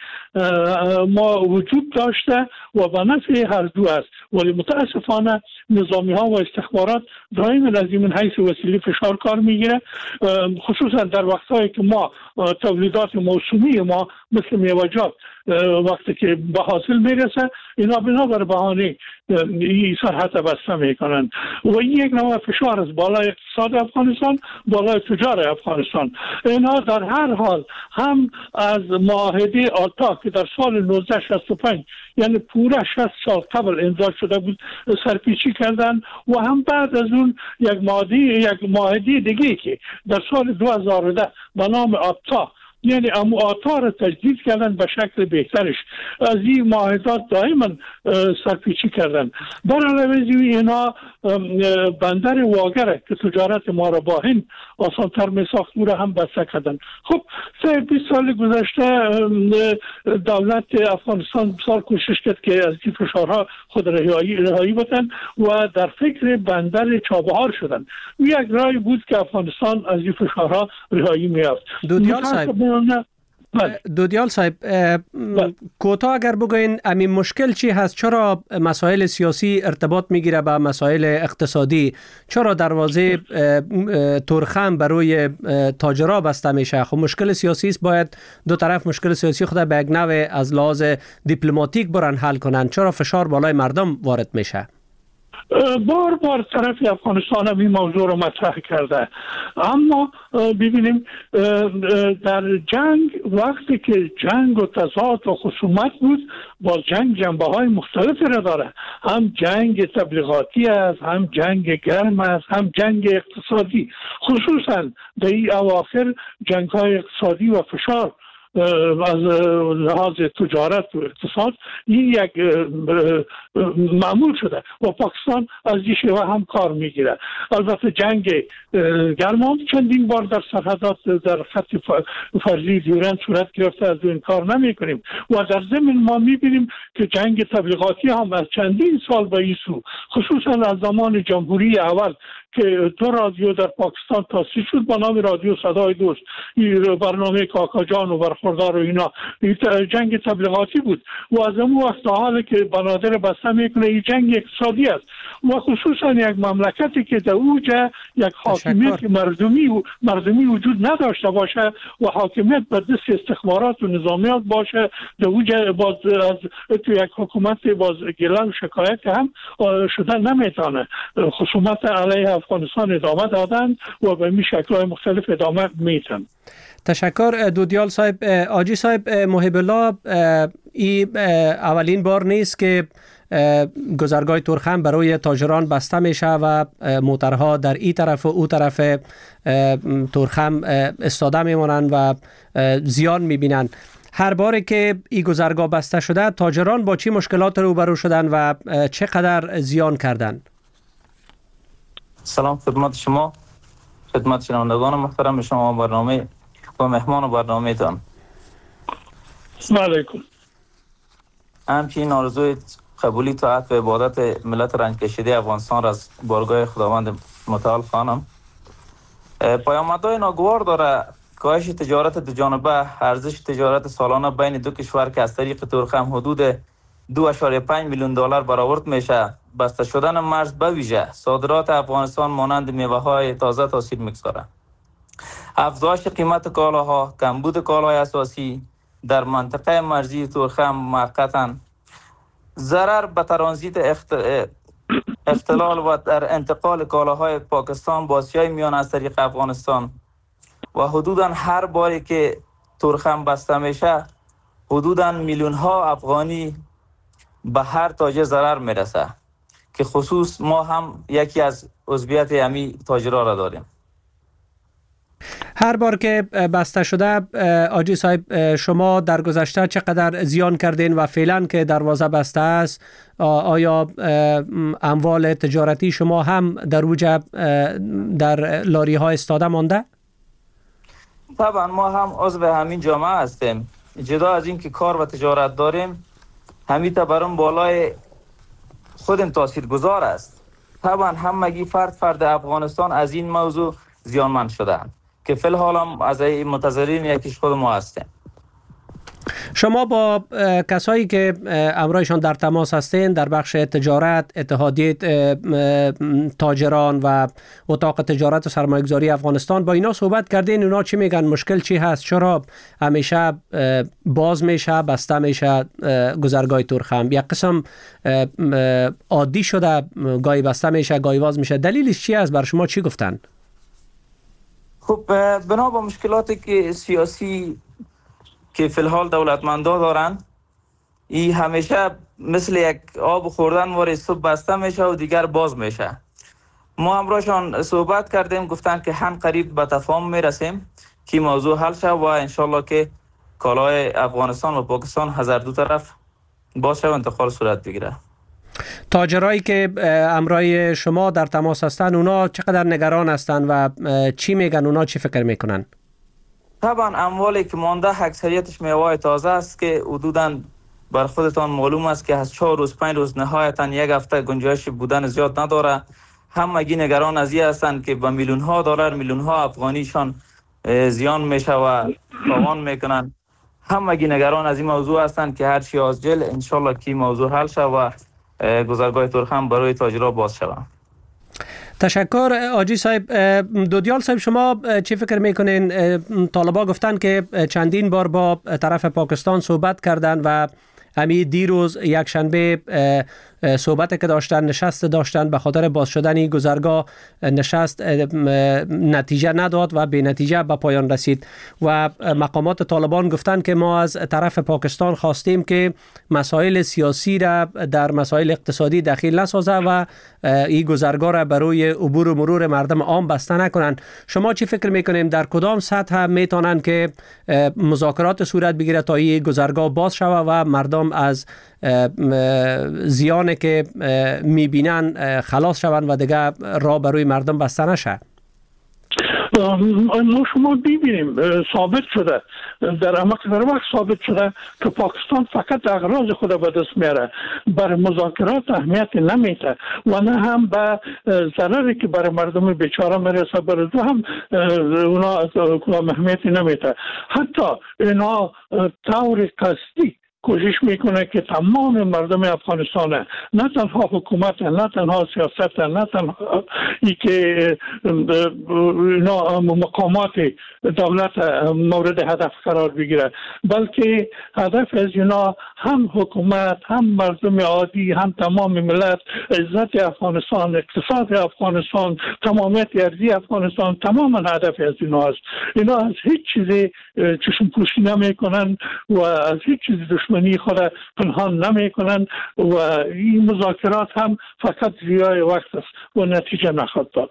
ما وجود داشته و به نفع هر دو است، ولی متاسفانه نظامی ها و استخبارات دائما از این من حیث وسیله فشار کار میگیره، خصوصا در وقتایی که ما تولیدات موسومی ما مثل میوه‌جات وقتی که به حاصل میرسه اینا بنابر بهانه این سرحد بسته میکنن و این یک نوع فشار است بالای اقتصاد افغانستان، بالای تجارت افغانستان. اینا در هر حال هم از معاهده آتا که در سال نوزده شصت و پنج یعنی پوره شصت سال قبل امضا شده بود سرپیچی کردن و هم بعد از اون یک معاهده یک معاهده دیگه که در سال دو هزار و ده به نام آتا یعنی امو آتا را تجدید کردن به شکل بهترش. از این معاهدات دائما سرپیچی کردن. در علاوه اینا بندر واگره که تجارت ما را با هند آسانتر می ساخت او را هم بسته کردن. خب سه بیست سال گذشته دولت افغانستان بسیار کوشش کرد که از این فشارها خود رهایی رهایی بدن و در فکر بندر چابهار شدن. یک راه بود که افغانستان از این فشارها رهایی می‌یافت. دودیال صاحب دودیال صاحب کوتاه اگر بگوین همین مشکل چی هست؟ چرا مسائل سیاسی ارتباط میگیره به مسائل اقتصادی؟ چرا دروازه تورخم برای تاجرها بسته میشه؟ خب مشکل سیاسی است، باید دو طرف مشکل سیاسی خود به یک نوع از لحاظ دیپلماتیک برن حل کنن. چرا فشار بالای مردم وارد میشه؟ بار بار طرف افغانستان هم این موضوع رو مطرح کرده، اما ببینیم در جنگ وقتی که جنگ و تضاد و خصومت بود با جنگ جنبه های مختلفی را داره، هم جنگ تبلیغاتی است، هم جنگ گرم است، هم جنگ اقتصادی. خصوصا در این اواخر جنگ های اقتصادی و فشار از لحاظ تجارت و اقتصاد این یک معمول شده و پاکستان از این شیوه هم کار میگیره. البته جنگ گرم چندین بار در سرحدات در خط فرضی دیورند صورت گرفته، از این کار نمی کنیم و در ضمن ما میبینیم که جنگ تبلیغاتی هم از چندین سال به این سو، خصوصا از زمان جمهوری اول که دو رادیو در پاکستان تاسیس شد با نام رادیو صدای دوست. این برنامه کاکا جان و برخوردار و اینا جنگ تبلیغاتی بود و از اون وقت تا حالی که بنادر بسته میکنه این جنگ اقتصادی است و خصوصا یک مملکتی که در اوجه یک حاکمیت مردمی و مردمی وجود نداشته باشه و حاکمیت بر دست استخبارات و نظامیات باشه در اوجه باز از تو یک حکومت باز گله و شکایت هم شدن نمیتونه. خصومت علیه افغانستان ادامه دادن و به می شکل‌های مختلف ادامه میتن. تشکر دودیال صاحب. آجی صاحب، محب الله ای اولین بار نیست که گذرگاه تورخم برای تاجران بسته میشه و موترها در این طرف و او طرف تورخم استاده میمونن و زیان میبینن. هر باره که این گذرگاه بسته شده تاجران با چی مشکلات روبرو شدن و چقدر زیان کردن؟ سلام خدمت شما، خدمت شنوندگان محترم شما برنامه و مهمان برنامه تان. سلام علیکم. همچنین آرزوی قبولی طاعت و عبادت ملت رنج کشیده افغانستان را از بارگاه خداوند متعال خوانم. پیامدهای ناگوار داره کاهش تجارت دو جانبه. ارزش تجارت سالانه بین دو کشور که از طریق تورخم حدود دو اشاریه پنج میلیون دلار برآورد میشه، بسته شدن مرز به ویژه صادرات افغانستان مانند میوه های تازه تاثیر میگذاره. افزایش قیمت کالاها، کمبود کالای اساسی در منطقه مرزی تورخم موقتا ضرر به ترانزیت اخت... اختلال و در انتقال کالاهای پاکستان با آسیای میان از طریق افغانستان و حدوداً هر باری که تورخم بسته میشه حدوداً میلیون ها افغانی به هر تاجر ضرر میرسه که خصوص ما هم یکی از عضویت امی تاجرها را داریم. هر بار که بسته شده آجی صاحب شما در گذشته چقدر زیان کردین و فعلا که دروازه بسته است آیا اموال تجارتی شما هم در وجه در لاری ها استاده مانده؟ طبعا ما هم عضو همین جامعه هستیم. جدا از این که کار و تجارت داریم همین تبرم بالای خودم تاثیر گذار است. طبعا همگی فرد فرد افغانستان از این موضوع زیانمند شدند که فی الحال هم از این منتظرین یکیش خود ما هستیم. شما با کسایی که امرایشان در تماس هستین در بخش تجارت، اتحادیه تاجران و اتاق تجارت و سرمایه‌گذاری افغانستان با اینا صحبت کردین؟ اونا چی میگن؟ مشکل چی هست؟ چرا همیشه باز میشه، بسته میشه گذرگاه تورخم؟ یک قسم عادی شده، گاهی بسته میشه گاهی باز میشه. دلیلش چی است؟ بر شما چی گفتن؟ خب بنا با مشکلاتی که سیاسی که فی الحال دولتمندا دارن، این همیشه مثل یک آب خوردن واری صبح بسته میشه و دیگر باز میشه. ما همراهشان صحبت کردیم، گفتن که هم قریب به تفاهم میرسیم که موضوع حل شه و انشالله که کالای افغانستان و پاکستان از هر دو طرف باز شه و انتقال صورت بگیره. تاجرایی که امرای شما در تماس هستن اونا چقدر نگران هستن و چی میگن؟ اونا چی فکر میکنن؟ طبعا اموالی که مانده اکثریتش میوه تازه است که حدوداً بر خودتان معلوم است که از چهار روز پنج روز نهایتاً یک هفته گنجایش بودن زیاد نداره. همگی نگران از این هستند که به میلیون ها دلار میلیون ها افغانیشان زیان میشه و تاوان میکنن. همگی نگران از این موضوع هستند که هر چی از جل انشالله که موضوع حل شه و گذرگاه تورخم برای تاجرها باز شود. تشکر آجی صاحب. دودیال صاحب شما چی فکر میکنین؟ طالبا گفتن که چندین بار با طرف پاکستان صحبت کردن و همین دیروز یک شنبه صحبت که داشتن، نشست داشتن، به خاطر باز شدن گذرگاه نشست نتیجه نداد و به نتیجه به پایان رسید و مقامات طالبان گفتن که ما از طرف پاکستان خواستیم که مسائل سیاسی را در مسائل اقتصادی دخیل نسازه و این گذرگاه را برای عبور و مرور مردم عام بسته نکنن. شما چی فکر میکنیم در کدام سطح میتونن که مذاکرات صورت بگیره تا این گذرگاه باز شود و مردم از زیانی که میبینن خلاص شوند و دیگه راه برای مردم بسته نشه؟ ما شما ببینیم ثابت شده در عمق در وقت ثابت شده که پاکستان فقط اغراض خود به دست میاره، بر مذاکرات اهمیت نمیده و نه هم به ضرری که برای مردم بیچاره میرسه برای دو هم اونا اهمیت نمیده. حتی اینا طور قصدی کوشش میکنه که تمام مردم افغانستان، نه تنها حکومت، نه تنها سیاست، نه تنها ای که مقامات دولت مورد هدف قرار بگیره، بلکه هدف از اینا هم حکومت، هم مردم عادی، هم تمام ملت، عزت افغانستان، اقتصاد افغانستان، تمامیت ارضی افغانستان، تماما هدف از اینا است. اینا از هیچ چیزی چشم پوشی نمیکنن و از هیچ چیزی دشمنی خود پنهان نمی کنند و این مذاکرات هم فقط ضیاع وقت است و نتیجه نخواهد داد.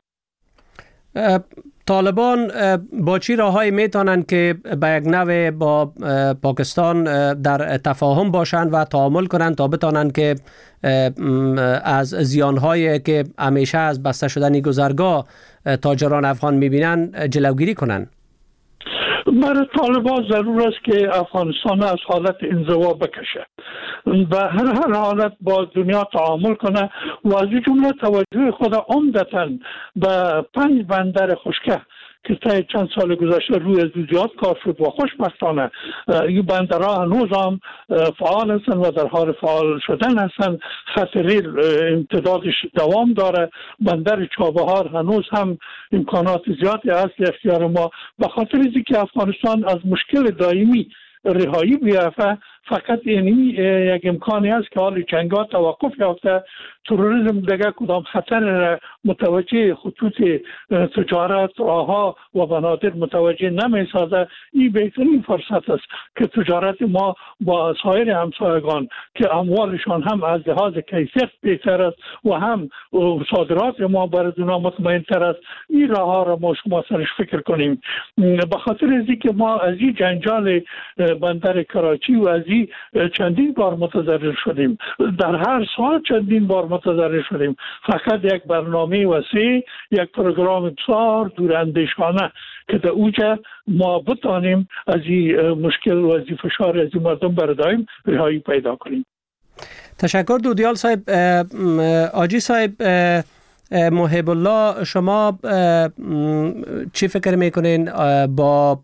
طالبان با چی راههایی میتونن که به یک نوع با پاکستان در تفاهم باشند و تعامل کنند تا بتونن که از زیانهایی که همیشه از بسته شدن گذرگاه تاجران افغان میبینن جلوگیری کنند؟ برای طالبان ضرور است که افغانستان از حالت انزوا بکشه و هر هر حالت با دنیا تعامل کنه و از این جمله توجه خود عمدتاً به پنج بندر خشکه که تا چند سال گذشته روی از زیاد کار شد و خوشبختانه این بندرها هنوز هم فعال هستند و در حال فعال شدن هستند. خط ریل امتدادش دوام داره. بندر چابهار هنوز هم امکانات زیادی هست اختیار ما، به خاطر اینکه افغانستان از مشکل دائمی رهایی بیافته. فقط اینی یک امکانی است که حال جنگات توقف یافته، تروریسم دیگه کدام خطر متوجه خطوط تجارت راهها و بنادر متوجه نمی سازه. این بهترین فرصت است که تجارت ما با سایر همسایگان که اموالشان هم از لحاظ کیفیت بهتر است و هم صادرات ما برای اونا مطمئن تر است، این راهها را ما شما سرش فکر کنیم. به خاطر اینکه ما از این جنجال بندر کراچی و از چندین بار متضرر شدیم، در هر سال چندین بار متضرر شدیم. فقط یک برنامه وسیع، یک پروگرام بسیار دوراندیشانه که در اوجه ما بتانیم از این مشکل و از این فشار از این مردم برداریم رهایی پیدا کنیم. تشکر دودیال صاحب. آجی صاحب محب الله، شما چی فکر میکنین با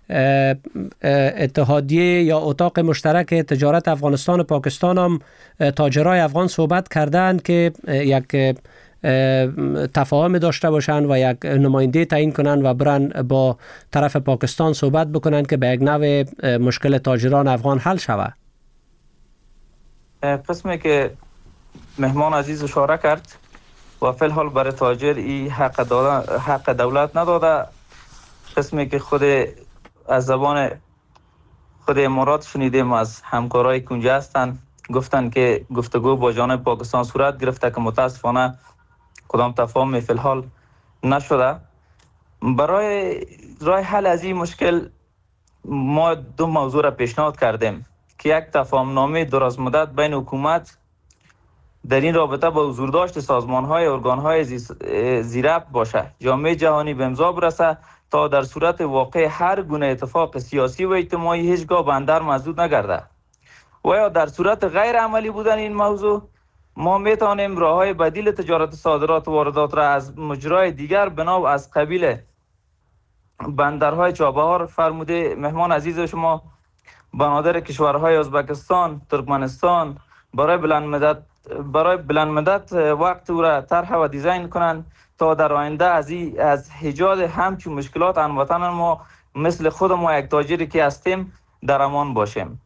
اتحادیه یا اتاق مشترک تجارت افغانستان و پاکستان هم تاجرای افغان صحبت کردند که یک تفاهم داشته باشند و یک نماینده تعیین کنند و برن با طرف پاکستان صحبت بکنند که به یک نوع مشکل تاجران افغان حل شود؟ قسمی که مهمان عزیز اشاره کرد و فی الحال برای تاجر ای حق, حق دولت نداده. قسمی که خود از زبان خود امارات شنیدیم از همکارای کنجه هستن، گفتن که گفتگو با جانب پاکستان صورت گرفته که متاسفانه کدام تفاهم فی الحال نشده. برای راه حل از این مشکل ما دو موضوع را پیشنهاد کردیم که یک تفاهم نامه دراز مدت بین حکومت در این رابطه با حضور داشت سازمان‌های ارگان‌های زیربط باشه، جامعه جهانی به امضا برسه تا در صورت واقع هر گونه اتفاق سیاسی و اجتماعی هیچگاه بندر مسدود نگرده. و یا در صورت غیر عملی بودن این موضوع ما میتونیم راه‌های بدیل تجارت صادرات و واردات را از مجرای دیگر بنا از قبیل بندرهای چابهار فرموده مهمان عزیز شما، بنادر کشورهای ازبکستان، ترکمنستان برای بلند مدت برای بلند مدت وقت او را طرح و دیزاین کنند تا در آینده از از ایجاد همچون مشکلات هموطنان ما مثل خود ما یک تاجری که هستیم در امان باشیم.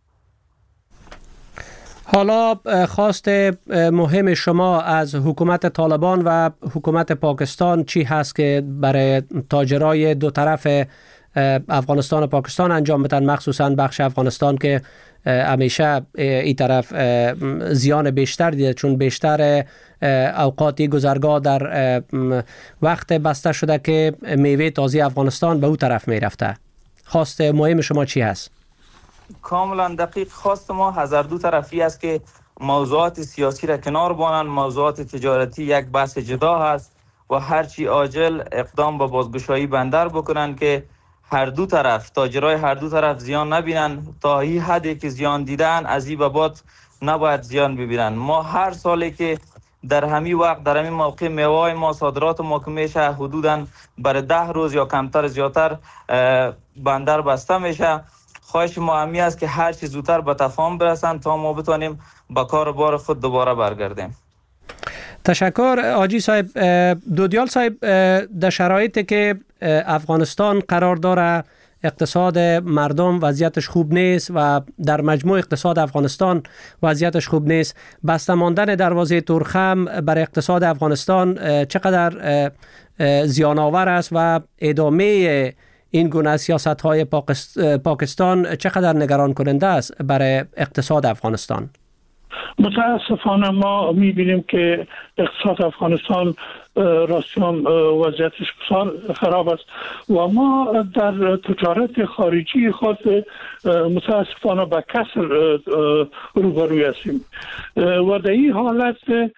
حالا خواست مهم شما از حکومت طالبان و حکومت پاکستان چی هست که برای تاجرای دو طرف افغانستان و پاکستان انجام بدن، مخصوصا بخش افغانستان که همیشه این طرف زیان بیشتر دیده، چون بیشتر اوقاتی گذرگاه در وقت بسته شده که میوه تازه افغانستان به اون طرف میرفته. خواست مهم شما چی هست؟ کاملا دقیق خواست ما هزار دو طرفی است که موضوعات سیاسی را کنار بانند، موضوعات تجارتی یک بحث جدا هست و هرچی عاجل اقدام به بازگشایی بندر بکنن که هر دو طرف، تاجرای هر دو طرف زیان نبینن. تا این حدی که زیان دیدن از این به بعد نباید زیان ببینن. ما هر سالی که در همین وقت در همین موقع میوه ما صادرات ما که میشه حدوداً برای ده روز یا کمتر زیادتر بندر بسته میشه. خواهش ما همی است که هر چیز زودتر به تفاهم برسن تا ما بتونیم با کار بار خود دوباره برگردیم. تشکر آجی صاحب. دودیال صاحب، در شرایطی که افغانستان قرار داره، اقتصاد مردم وضعیتش خوب نیست و در مجموع اقتصاد افغانستان وضعیتش خوب نیست، بسته ماندن دروازه تورخم برای اقتصاد افغانستان چقدر زیان آور است و ادامه این گونه سیاست های پاکستان چقدر نگران کننده است برای اقتصاد افغانستان؟ متاسفانه ما میبینیم که اقتصاد افغانستان راستیان وضعیتش بسیار خراب است و ما در تجارت خارجی خود متاسفانه به کسر روبروی هستیم و در این حالت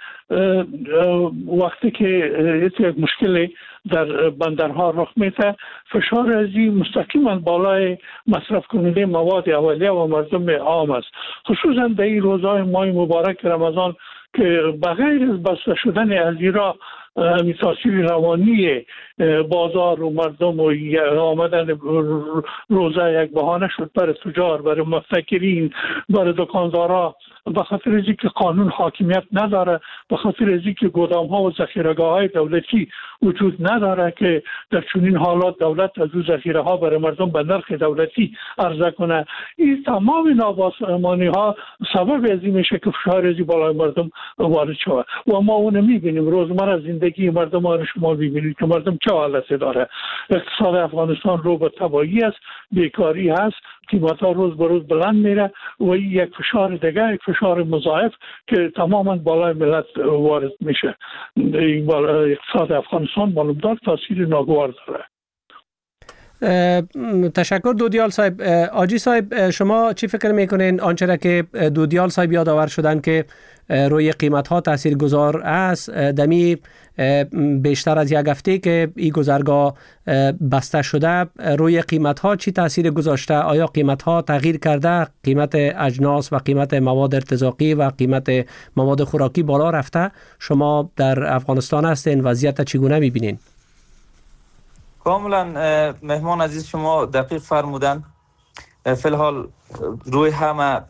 وقتی که یک مشکل در بندرها رخ میده، فشار از این مستقیما بالای مصرف کننده مواد اولیه و مردم عام است. خصوصا در این روزهای ماه مبارک رمضان که بغیر از بسته شدن از ایران همین تاثیر روانی بازار و مردم و آمدن روزه یک بهانه شد برای تجار، برای مفتکرین، برای دکاندارا، به خاطر از اینکه قانون حاکمیت نداره، به خاطر از اینکه گودام ها و ذخیره‌گاه های دولتی وجود نداره که در چنین حالات دولت از اون ذخیره ها برای مردم به نرخ دولتی عرضه کنه. این تمام نابسامانی ها سبب از این میشه که فشار از بالای مردم وارد شود و ما اون میبینیم روزمره زندگی مردم ها رو شما میبینید که مردم چه حالتی داره. اقتصاد افغانستان رو به تباهی است، بیکاری هست، قیمت ها روز به روز بلند میره و این یک فشار دیگه، یک فشار مضاعف که تماما بالای ملت وارد میشه. اقتصاد افغانستان معلوم دار تاثیر ناگوار داره. تشکر دودیال صاحب. آجی صاحب، شما چی فکر میکنین آنچه را که دودیال صاحب یادآور شدن که روی قیمت ها تاثیر گذار است؟ دمی بیشتر از یک هفته که این گذرگاه بسته شده، روی قیمت ها چی تاثیر گذاشته؟ آیا قیمت ها تغییر کرده؟ قیمت اجناس و قیمت مواد ارتزاقی و قیمت مواد خوراکی بالا رفته؟ شما در افغانستان هستین، وضعیت چگونه میبینین؟ کاملا مهمان عزیز شما دقیق فرمودن. فی الحال روی همه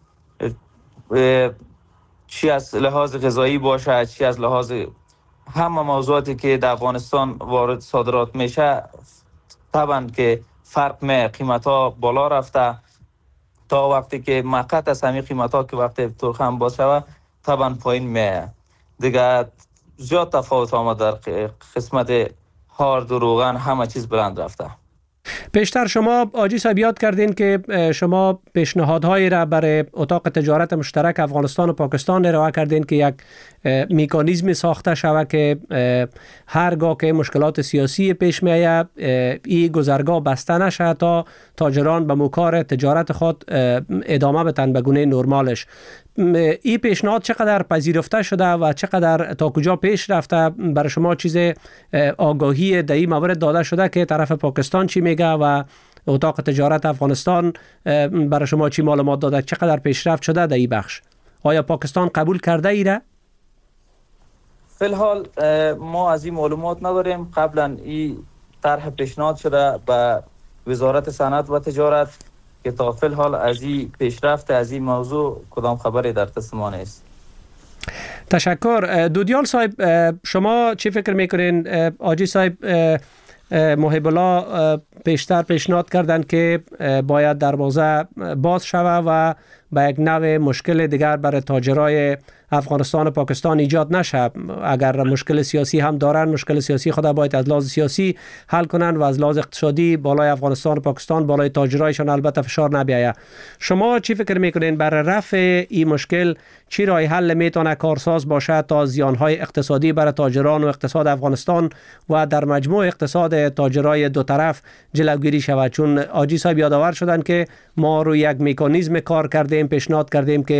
چی از لحاظ غذایی باشه، چی از لحاظ همه موضوعاتی که در افغانستان وارد صادرات میشه، طبعا که فرق می قیمت ها بالا رفته تا وقتی که مقت از همین قیمت ها که وقتی تورخم باز شود طبعا پایین می دیگه. زیاد تفاوت آمد در قسمت هارد و روغن، همه چیز بلند رفته. پیشتر شما آجی صاحب یاد کردین که شما پیشنهادهایی را برای اتاق تجارت مشترک افغانستان و پاکستان ارائه کردین که یک میکانیزم ساخته شود که هرگاه که مشکلات سیاسی پیش میآید این گذرگاه بسته نشه تا تاجران به مکار تجارت خود ادامه بدن به گونه نرمالش. این پیشنهاد چقدر پذیرفته شده و چقدر تا کجا پیش رفته؟ برای شما چیز آگاهی در این مورد داده شده که طرف پاکستان چی میگه و اتاق تجارت افغانستان برای شما چی معلومات داده؟ چقدر پیشرفت شده در این بخش؟ آیا پاکستان قبول کرده ایره؟ فی الحال ما از این معلومات نداریم. قبلا این طرح پیشنهاد شده به وزارت صنعت و تجارت که تا فی الحال از این پیشرفت از این موضوع کدام خبری در دست ما نیست. تشکر. دودیال صاحب، شما چی فکر میکنین؟ آجی صاحب محب الله پیشتر پیشنهاد کردن که باید دروازه باز شود و به یک نوع مشکل دیگر برای تاجرای افغانستان و پاکستان ایجاد نشه. اگر مشکل سیاسی هم دارن، مشکل سیاسی خود باید از لحاظ سیاسی حل کنن و از لحاظ اقتصادی بالای افغانستان و پاکستان، بالای تاجرایشان البته فشار نبیاید. شما چی فکر میکنین برای رفع این مشکل چی راه حل میتونه کارساز باشه تا زیانهای اقتصادی برای تاجران و اقتصاد افغانستان و در مجموع اقتصاد تاجرای دو طرف جلوگیری شود؟ چون آجی صاحب یادآور شدن که ما روی یک مکانیزم کار کردیم، پیشنهاد کردیم که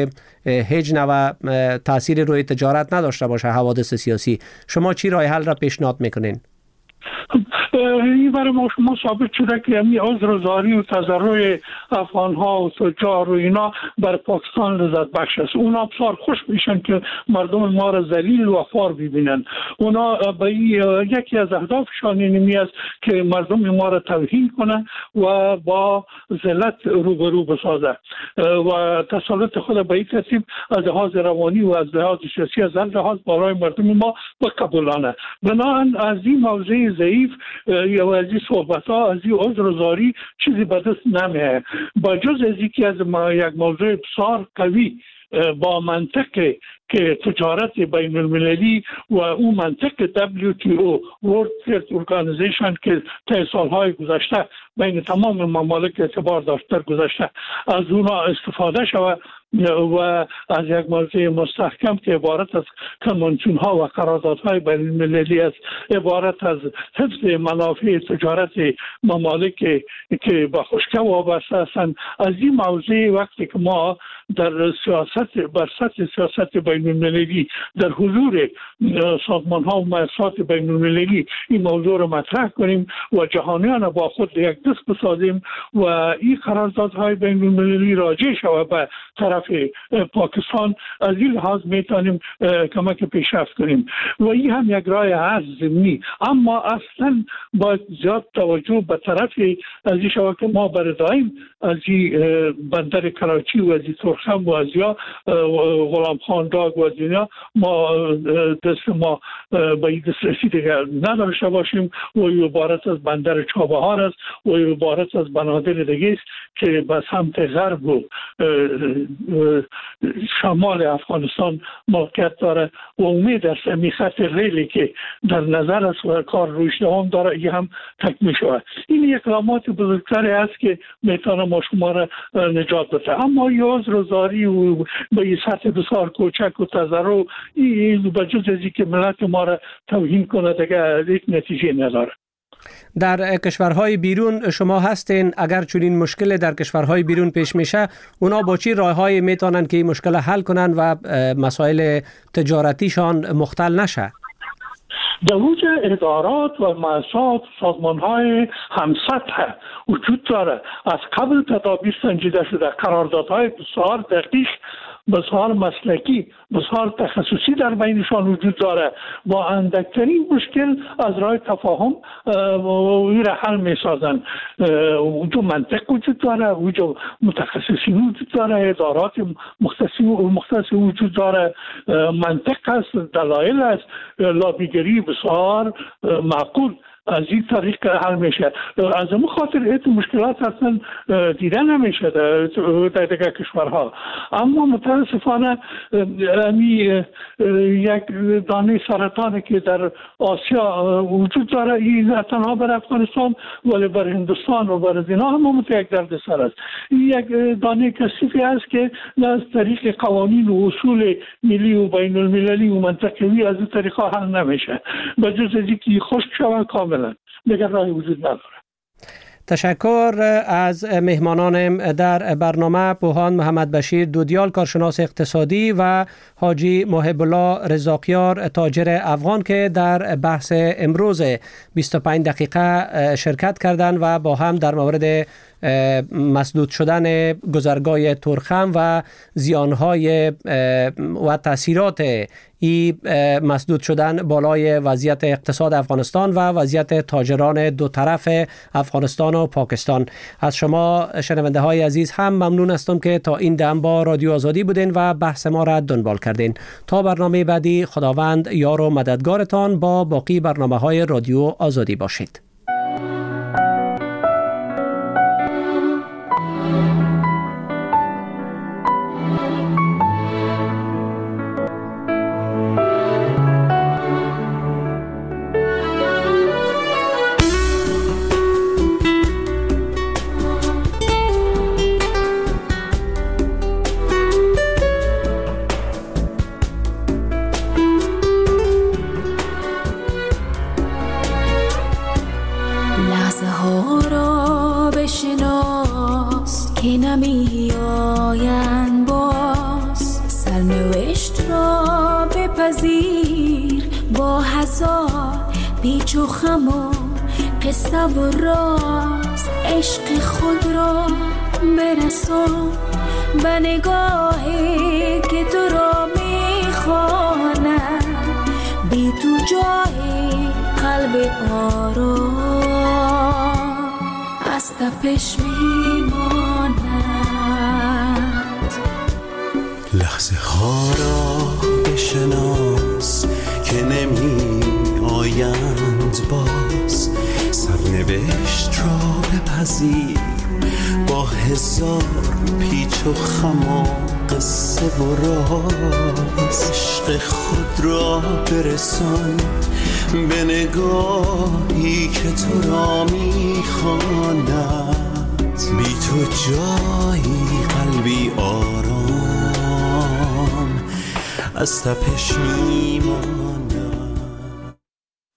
هیچ نوع تاثیر روی تجارت نداشته باشه حوادث سیاسی. شما چی راه حل را پیشنهاد میکنین؟ این برای ما شما ثابت شده که همین عذرزاری و تضرع افغان ها و تجار و اینا بر پاکستان لذت بخش است. اونا بسیار خوش میشن که مردم ما را ذلیل و خوار ببینن. اونا به یکی از اهدافشان اینمی است که مردم ما را توهین کنن و با ذلت روبرو بسازه و تسلط خود به این ترتیب از لحاظ روانی و از لحاظ سیاسی از هر لحاظ برای مردم ما بقبولانه. بنابراین از این موضوع ضعیف یا از این صحبت ها از این عذرزاری چیزی به دست نمیه. با جز از اینکه از یک موضوع بسیار قوی با منطق که تجارت بین المللی و اون منطق دبلیو تی او World Trade Organization که طی سالهای گذشته بین تمام ممالک اعتبار داشته گذشته از اونا استفاده شود و از یک موضوع مستحکم که عبارت از کنوانسیون ها و قراردادهای بین المللی است، عبارت از حفظ منافع تجارت ممالک که به خشکی وابسته هستند. از این موضوع وقتی که ما در سیاست بر سطح سیاست بین المللی در حضور سازمان ها و مؤسسات بین المللی این موضوع را مطرح کنیم و جهانیان با خود یک دست بسازیم و این قراردادهای بین المللی راجع شود به طرف پاکستان، از این لحاظ میتونیم کمک پیشرفت کنیم و این هم یک راه هست ضمنی. اما اصلا باید زیاد توجه به طرف از این شود که ما برای دائم از این بندر کراچی و از این ترخم و از یا غلام خان داگ و از اینا ما دست ما به این دسترسی دیگر نداشته باشیم و این عبارت از بندر چابهار است و این عبارت از بنادر دیگه است که به سمت غرب و شمال افغانستان موقعیت داره و امید است این خط ریلی که در نظر است و کار روش دوام داره این هم تکمیل شود. این اقدامات بزرگتری است که میتونه ما شما را نجات بده. اما این عذرزاری و به این سطح بسیار کوچک و تضرع این بجز از اینکه ملت ما را توهین کنه دیگه یک نتیجه نداره. در کشورهای بیرون شما هستین، اگر چنین مشکل در کشورهای بیرون پیش میشه اونا با چی راههایی میتونن که این مشکل حل کنن و مسائل تجارتیشان مختل نشه؟ در وجه ادارات و مؤسسات سازمان‌های همسطح وجود داره. از قبل تدابیر سنجیده شده، قراردادهای بسیار دقیق، بسیار مسلکی، بسیار تخصصی در بینشان وجود داره. با اندکترین مشکل از راه تفاهم این را حل می سازن. وجود منطق وجود داره، وجود متخصصین وجود داره، ادارات مختص وجود داره، منطق است، دلایل است، لابیگری بسیار معقول از این طریق حل میشه. از اون خاطر این مشکلات اصلا دیده نمیشه در دیگر کشورها. اما متاسفانه امی یک دانه سرطانی که در آسیا وجود داره این تنها بر افغانستان ولی بر هندوستان و بر اینا هم یک درد سر است. این یک دانه کثیفی است که نه از طریق قوانین و اصول ملی و بین المللی و منطقوی از این طریقا حل نمیشه. بجز از اینکه خشک شود کامل دیگر راهی وجود نداره. تشکر از مهمانان در برنامه پوهان محمد بشیر دودیال کارشناس اقتصادی و حاجی محب الله رزاقیار تاجر افغان که در بحث امروز بیست و پنج دقیقه شرکت کردند و با هم در مورد مسدود شدن گذرگاه ترخم و زیانهای و تاثیرات این مسدود شدن بالای وضعیت اقتصاد افغانستان و وضعیت تاجران دو طرف افغانستان و پاکستان. از شما شنونده های عزیز هم ممنون هستم که تا این دم با رادیو آزادی بودین و بحث ما را دنبال کردین. تا برنامه بعدی خداوند یار و مددگارتان با باقی برنامه های رادیو آزادی باشید. پذیر با هزار پیچ و خم و قصه و راز عشق خود را برسان به نگاهی که تو را میخواند بی تو جای قلب آرام از تپش میماند. لحظه ها را بشناس که نمی آیند باز، سرنوشت را بپذیر با هزار پیچ و خم و قصه و راز، عشق خود را برسان به نگاهی که تو را میخواند بی تو جایی قلبی آرام از تپش میماند.